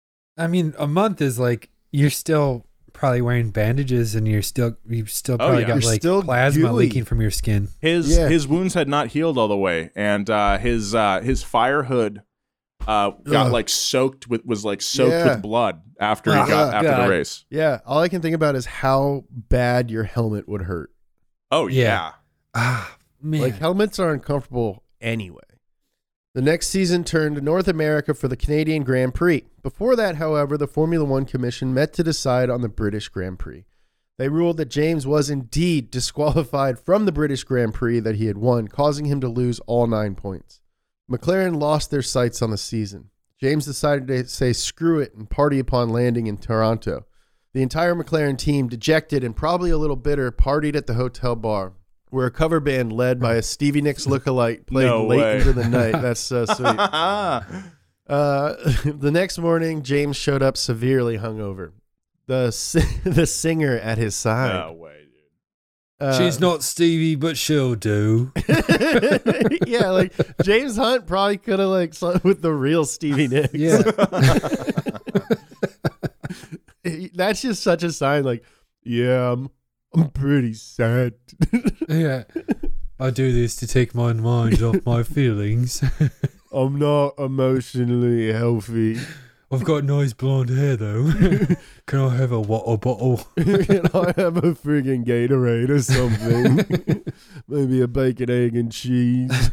I mean, a month is like, you're still probably wearing bandages and you're still, you've still probably oh, yeah. got You're like still plasma gooey. leaking from your skin. His Yeah. his wounds had not healed all the way, and uh, his uh, his fire hood uh, got Ugh. like soaked with was like soaked Yeah. with blood after he Ugh. got after God. the race. Yeah, all I can think about is how bad your helmet would hurt. Oh Yeah. yeah. Ah, man. Like, helmets are uncomfortable anyway. The next season turned to North America for the Canadian Grand Prix. Before that, however, the Formula One Commission met to decide on the British Grand Prix. They ruled that James was indeed disqualified from the British Grand Prix that he had won, causing him to lose all nine points. McLaren lost their sights on the season. James decided to say screw it and party upon landing in Toronto. The entire McLaren team, dejected and probably a little bitter, partied at the hotel bar, where a cover band led by a Stevie Nicks lookalike played No late way. into the night. That's so sweet. Uh, the next morning, James showed up severely hungover. The si- the singer at his side. No way, dude. Uh, She's not Stevie, but she'll do. yeah, like James Hunt probably could have like sung with the real Stevie Nicks. Yeah. That's just such a sign. Like, yeah, I'm I'm pretty sad. Yeah. I do this to take my mind off my feelings. I'm not emotionally healthy. I've got nice blonde hair though. Can I have a water bottle? Can I have a friggin' Gatorade or something? Maybe a bacon, egg, and cheese.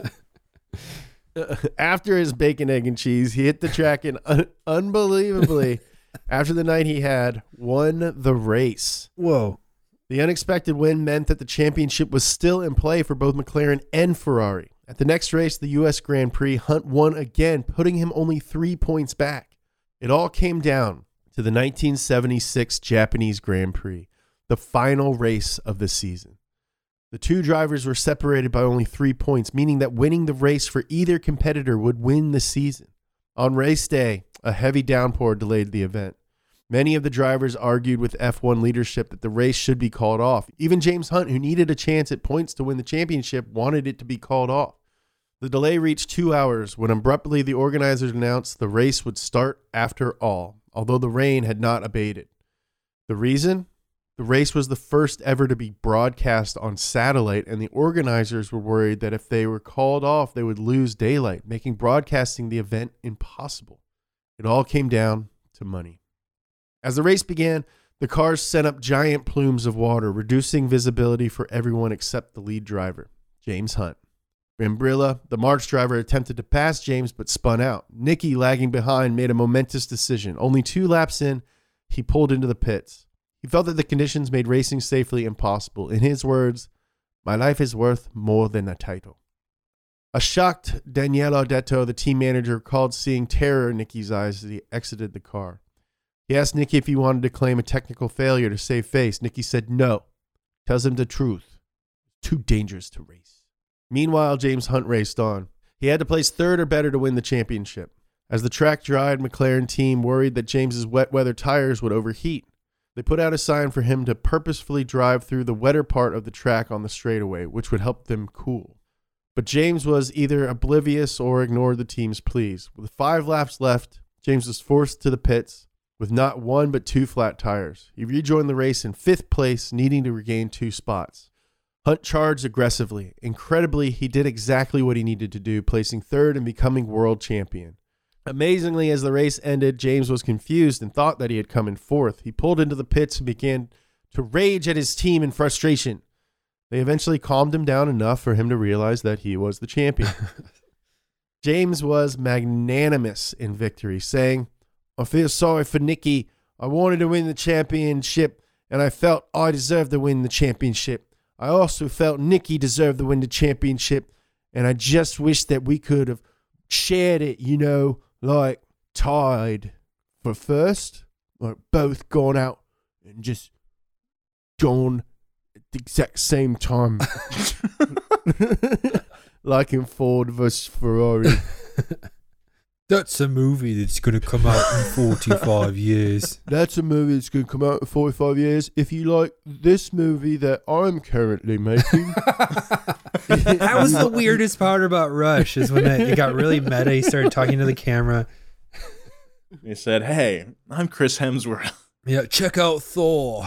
After his bacon, egg, and cheese, he hit the track and un- unbelievably, after the night he had, won the race. Whoa. The unexpected win meant that the championship was still in play for both McLaren and Ferrari. At the next race, the U S Grand Prix, Hunt won again, putting him only three points back. It all came down to the nineteen seventy-six Japanese Grand Prix, the final race of the season. The two drivers were separated by only three points, meaning that winning the race for either competitor would win the season. On race day, a heavy downpour delayed the event. Many of the drivers argued with F one leadership that the race should be called off. Even James Hunt, who needed a chance at points to win the championship, wanted it to be called off. The delay reached two hours when abruptly the organizers announced the race would start after all, although the rain had not abated. The reason? The race was the first ever to be broadcast on satellite, and the organizers were worried that if they were called off, they would lose daylight, making broadcasting the event impossible. It all came down to money. As the race began, the cars sent up giant plumes of water, reducing visibility for everyone except the lead driver, James Hunt. Brambilla, the March driver, attempted to pass James but spun out. Nicky, lagging behind, made a momentous decision. Only two laps in, he pulled into the pits. He felt that the conditions made racing safely impossible. In his words, "My life is worth more than a title." A shocked Daniele Audetto, the team manager, recalled seeing terror in Nicky's eyes as he exited the car. He asked Nicky if he wanted to claim a technical failure to save face. Nicky said no. Tells him the truth. It's too dangerous to race. Meanwhile, James Hunt raced on. He had to place third or better to win the championship. As the track dried, McLaren team worried that James's wet weather tires would overheat. They put out a sign for him to purposefully drive through the wetter part of the track on the straightaway, which would help them cool. But James was either oblivious or ignored the team's pleas. With five laps left, James was forced to the pits with not one but two flat tires. He rejoined the race in fifth place, needing to regain two spots. Hunt charged aggressively. Incredibly, he did exactly what he needed to do, placing third and becoming world champion. Amazingly, as the race ended, James was confused and thought that he had come in fourth. He pulled into the pits and began to rage at his team in frustration. They eventually calmed him down enough for him to realize that he was the champion. James was magnanimous in victory, saying, "I feel sorry for Nicky. I wanted to win the championship, and I felt I deserved to win the championship. I also felt Nicky deserved to win the championship, and I just wish that we could have shared it, you know, like tied for first, like both gone out and just gone at the exact same time." Like in Ford versus Ferrari. That's a movie that's going to come out in forty-five years. That's a movie that's going to come out in forty-five years. If you like this movie that I'm currently making. That was the weirdest part about Rush, is when it, it got really meta. He started talking to the camera. He said, "Hey, I'm Chris Hemsworth." Yeah, check out Thor.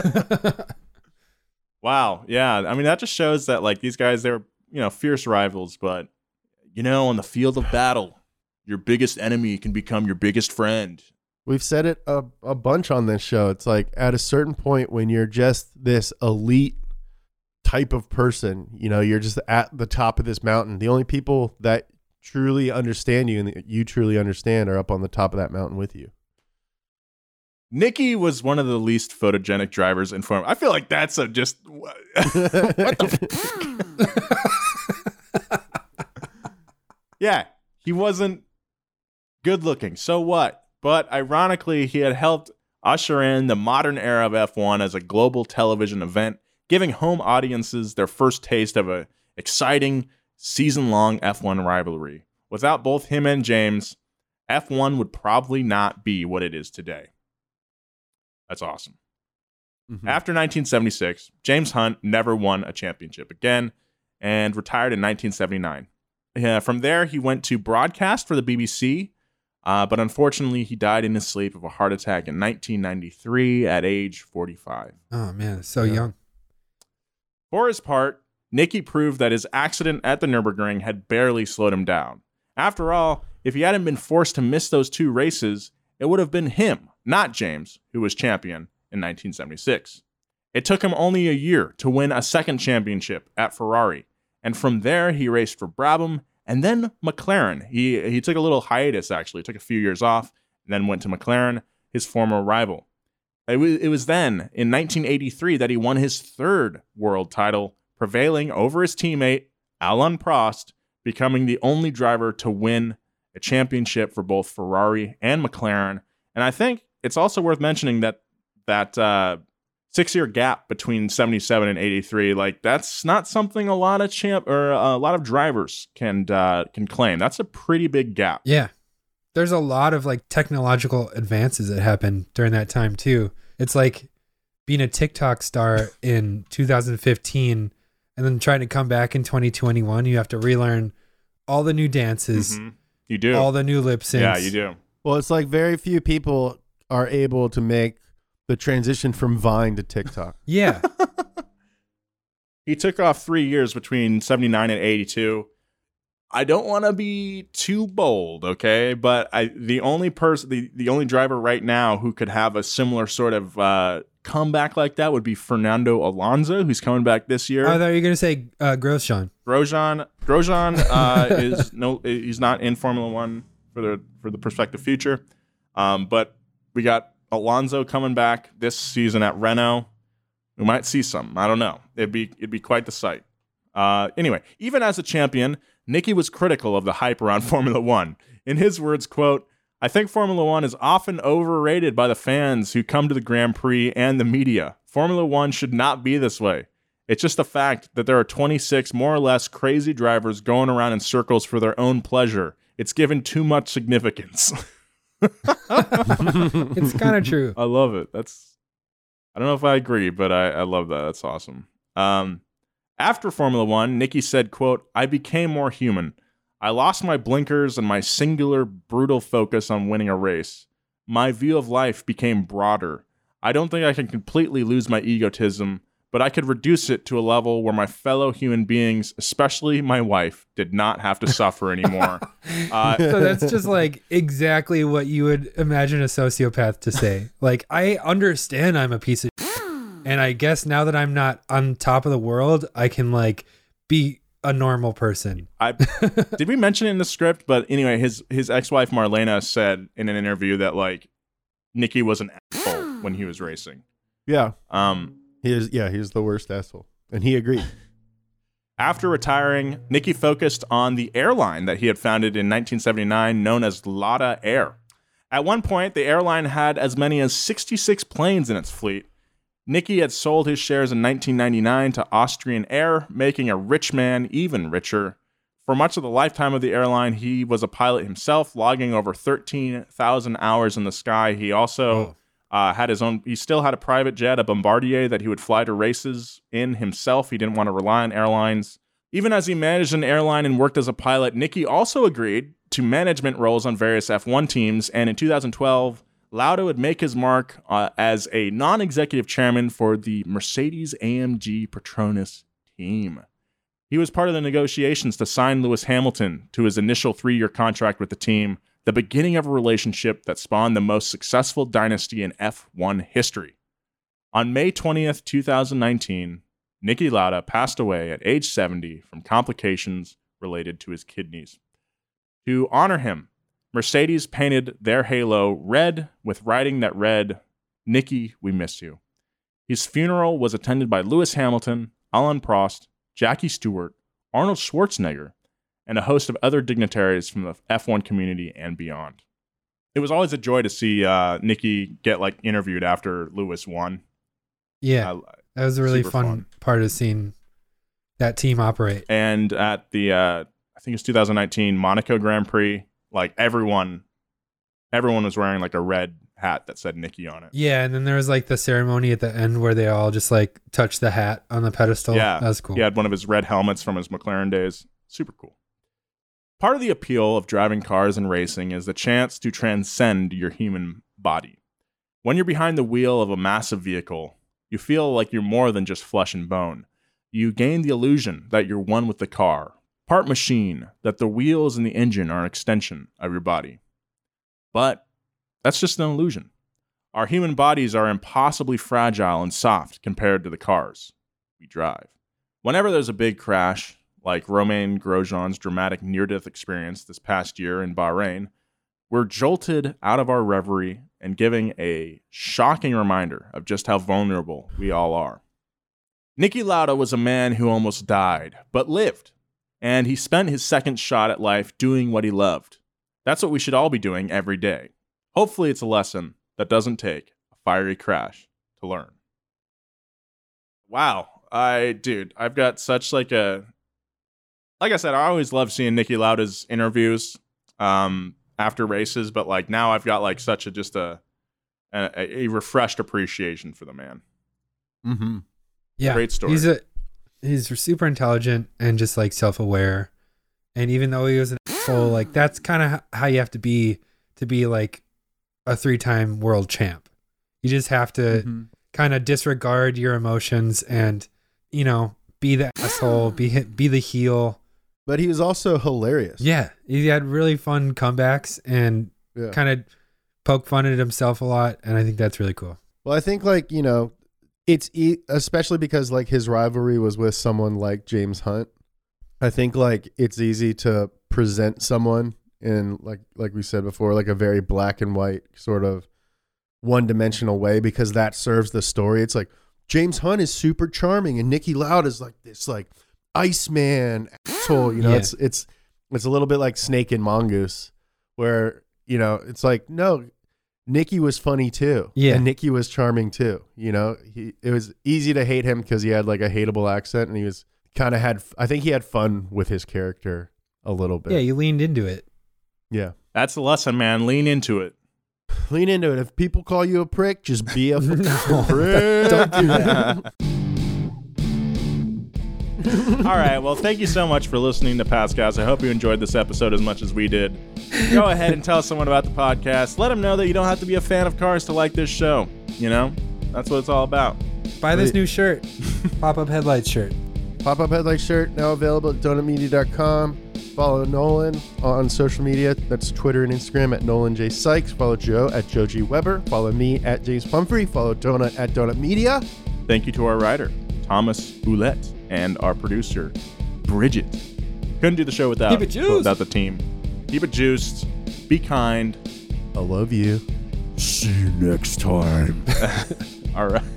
Wow. Yeah. I mean, that just shows that, like, these guys, they're, you know, fierce rivals, but, you know, on the field of battle, your biggest enemy can become your biggest friend. We've said it a, a bunch on this show. It's like at a certain point when you're just this elite type of person, you know, you're just at the top of this mountain. The only people that truly understand you and that you truly understand are up on the top of that mountain with you. Nicky was one of the least photogenic drivers in Formula. I feel like that's a just what the Yeah, he wasn't good looking. So what? But ironically, he had helped usher in the modern era of F one as a global television event, giving home audiences their first taste of a exciting season-long F one rivalry. Without both him and James, F one would probably not be what it is today. That's awesome. Mm-hmm. After nineteen seventy-six, James Hunt never won a championship again and retired in nineteen seventy-nine. Uh, from there, he went to broadcast for the B B C, uh, but unfortunately, he died in his sleep of a heart attack in nineteen ninety-three at age forty-five. Oh, man, so yeah. young. For his part, Nicky proved that his accident at the Nürburgring had barely slowed him down. After all, if he hadn't been forced to miss those two races, it would have been him, not James, who was champion in nineteen seventy-six. It took him only a year to win a second championship at Ferrari, and from there he raced for Brabham and then McLaren. He he took a little hiatus, actually, took a few years off, and then went to McLaren, his former rival. It was, it was then, in nineteen eighty-three, that he won his third world title, prevailing over his teammate, Alain Prost, becoming the only driver to win a championship for both Ferrari and McLaren. And I think it's also worth mentioning that that uh, six-year gap between seventy-seven and eighty-three, like that's not something a lot of champ or a lot of drivers can uh, can claim. That's a pretty big gap. Yeah, there's a lot of like technological advances that happened during that time too. It's like being a TikTok star in two thousand fifteen and then trying to come back in twenty twenty-one. You have to relearn all the new dances. Mm-hmm. You do. All the new lip syncs. Yeah, you do. Well, it's like very few people are able to make the transition from Vine to TikTok. Yeah. He took off three years between seventy-nine and eighty-two. I don't want to be too bold, okay? But I the only person, the, the only driver right now who could have a similar sort of uh, comeback like that would be Fernando Alonso, who's coming back this year. I thought you were going to say uh, Grosjean. Grosjean, Grosjean uh, is no, he's not in Formula One for the for the prospective future. Um, but we got Alonso coming back this season at Renault. We might see some. I don't know. It'd be it'd be quite the sight. Uh, anyway, even as a champion, Nicky was critical of the hype around Formula One. In his words, quote, "I think Formula One is often overrated by the fans who come to the Grand Prix and the media. Formula One should not be this way. It's just a fact that there are twenty-six more or less crazy drivers going around in circles for their own pleasure, It's given too much significance. It's kind of true. I love it. That's, I don't know if I agree, but I, I love that. That's awesome. Um, after Formula One, Nicky said, quote, "I became more human. I lost my blinkers and my singular, brutal focus on winning a race. My view of life became broader. I don't think I can completely lose my egotism, but I could reduce it to a level where my fellow human beings, especially my wife, did not have to suffer anymore." Uh, So that's just like exactly what you would imagine a sociopath to say. Like, I understand I'm a piece of shit, and I guess now that I'm not on top of the world, I can like be a normal person. I did we mention it in the script? But anyway, his his ex-wife Marlena said in an interview that like Nicky was an asshole when he was racing. Yeah. Um. He is. Yeah, he's the worst asshole, and he agreed. After retiring, Nicky focused on the airline that he had founded in nineteen seventy-nine, known as Lauda Air. At one point, the airline had as many as sixty-six planes in its fleet. Nicky had sold his shares in nineteen ninety-nine to Austrian Air, making a rich man even richer. For much of the lifetime of the airline, he was a pilot himself, logging over thirteen thousand hours in the sky. He also Oh. uh, had his own, he still had a private jet, a Bombardier, that he would fly to races in himself. He didn't want to rely on airlines. Even as he managed an airline and worked as a pilot, Nicky also agreed to management roles on various F one teams, and in two thousand twelve, Lauda would make his mark uh, as a non-executive chairman for the Mercedes A M G Petronas team. He was part of the negotiations to sign Lewis Hamilton to his initial three-year contract with the team, the beginning of a relationship that spawned the most successful dynasty in F one history. On May twentieth, twenty nineteen, Nicky Lauda passed away at age seventy from complications related to his kidneys. To honor him, Mercedes painted their halo red with writing that read, "Nicky, we miss you." His funeral was attended by Lewis Hamilton, Alain Prost, Jackie Stewart, Arnold Schwarzenegger, and a host of other dignitaries from the F one community and beyond. It was always a joy to see uh, Nicky get like interviewed after Lewis won. Yeah, Uh, that was a really super fun, fun. part of seeing that team operate. And at the, uh, I think it was two thousand nineteen Monaco Grand Prix, like everyone, everyone was wearing like a red hat that said Nicky on it. Yeah, and then there was like the ceremony at the end where they all just like touched the hat on the pedestal. Yeah, that was cool. He had one of his red helmets from his McLaren days. Super cool. Part of the appeal of driving cars and racing is the chance to transcend your human body. When you're behind the wheel of a massive vehicle, you feel like you're more than just flesh and bone. You gain the illusion that you're one with the car, part machine, that the wheels and the engine are an extension of your body. But that's just an illusion. Our human bodies are impossibly fragile and soft compared to the cars we drive. Whenever there's a big crash, like Romain Grosjean's dramatic near-death experience this past year in Bahrain, we're jolted out of our reverie and giving a shocking reminder of just how vulnerable we all are. Nicky Lauda was a man who almost died, but lived, and he spent his second shot at life doing what he loved. That's what we should all be doing every day. Hopefully it's a lesson that doesn't take a fiery crash to learn. Wow. I, dude, I've got such like a, like I said, I always love seeing Nicky Lauda's interviews um, after races, but like now I've got like such a, just a, a, a refreshed appreciation for the man. Mm-hmm. Yeah, great story. He's a he's super intelligent and just like self-aware. And even though he was an asshole, like that's kind of how you have to be to be like a three-time world champ. You just have to Mm-hmm. kind of disregard your emotions and, you know, be the asshole, be be the heel. But he was also hilarious. Yeah, he had really fun comebacks and Yeah. kind of poke fun at himself a lot, and I think that's really cool. Well, I think like, you know, it's e- especially because like his rivalry was with someone like James Hunt. I think like it's easy to present someone in like like we said before, like a very black and white sort of one-dimensional way because that serves the story. It's like James Hunt is super charming and Nicky Lauda is like this like Iceman asshole. You know, Yeah. it's it's it's a little bit like Snake and Mongoose, where you know it's like no. Nicky was funny too. Yeah. And Nicky was charming too. You know, he, it was easy to hate him because he had like a hateable accent and he was kind of had, I think he had fun with his character a little bit. Yeah, you leaned into it. Yeah. That's the lesson, man. Lean into it. Lean into it. If people call you a prick, just be a prick. Don't do that. All right. Well, thank you so much for listening to Pastcast. I hope you enjoyed this episode as much as we did. Go ahead and tell someone about the podcast. Let them know that you don't have to be a fan of cars to like this show. You know, that's what it's all about. Buy this new shirt. Pop-up headlights shirt. Pop-up headlight shirt now available at donut media dot com. Follow Nolan on social media. That's Twitter and Instagram at Nolan J Sykes. Follow Joe at Joe G Weber. Follow me at James Pumphrey. Follow Donut at Donut Media. Thank you to our writer, Thomas Ouellette, and our producer, Bridget. Couldn't do the show without, Keep it juiced. without the team. Keep it juiced. Be kind. I love you. See you next time. All right.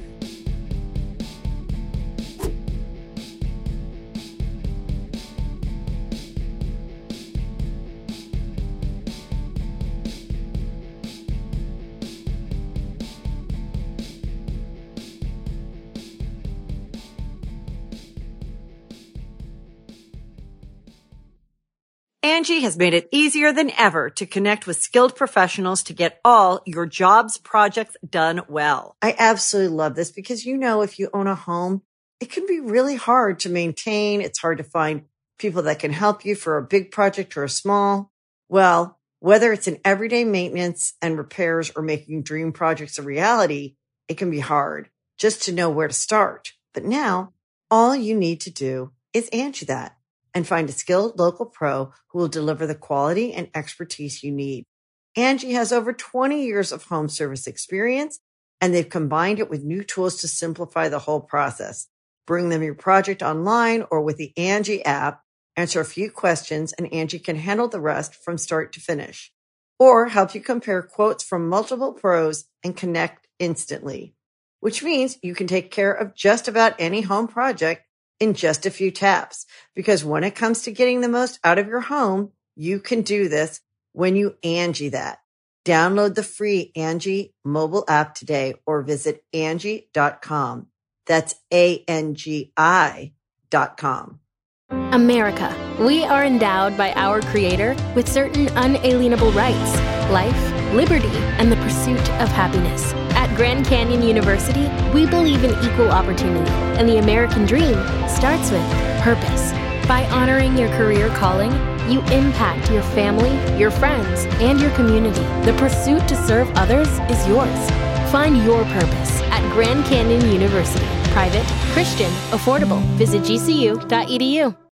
Angie has made it easier than ever to connect with skilled professionals to get all your jobs projects done well. I absolutely love this because, you know, if you own a home, it can be really hard to maintain. It's hard to find people that can help you for a big project or a small. Well, whether it's in everyday maintenance and repairs or making dream projects a reality, it can be hard just to know where to start. But now all you need to do is Angie that and find a skilled local pro who will deliver the quality and expertise you need. Angie has over twenty years of home service experience, and they've combined it with new tools to simplify the whole process. Bring them your project online or with the Angie app, answer a few questions, and Angie can handle the rest from start to finish. Or help you compare quotes from multiple pros and connect instantly, which means you can take care of just about any home project in just a few taps. Because when it comes to getting the most out of your home, you can do this when you Angie that. Download the free Angie mobile app today or visit Angie dot com. That's A N G I dot com. America, we are endowed by our Creator with certain unalienable rights: life, liberty, and the pursuit of happiness. At Grand Canyon University, we believe in equal opportunity, and the American dream starts with purpose. By honoring your career calling, you impact your family, your friends, and your community. The pursuit to serve others is yours. Find your purpose at Grand Canyon University. Private, Christian, affordable. Visit G C U dot E D U.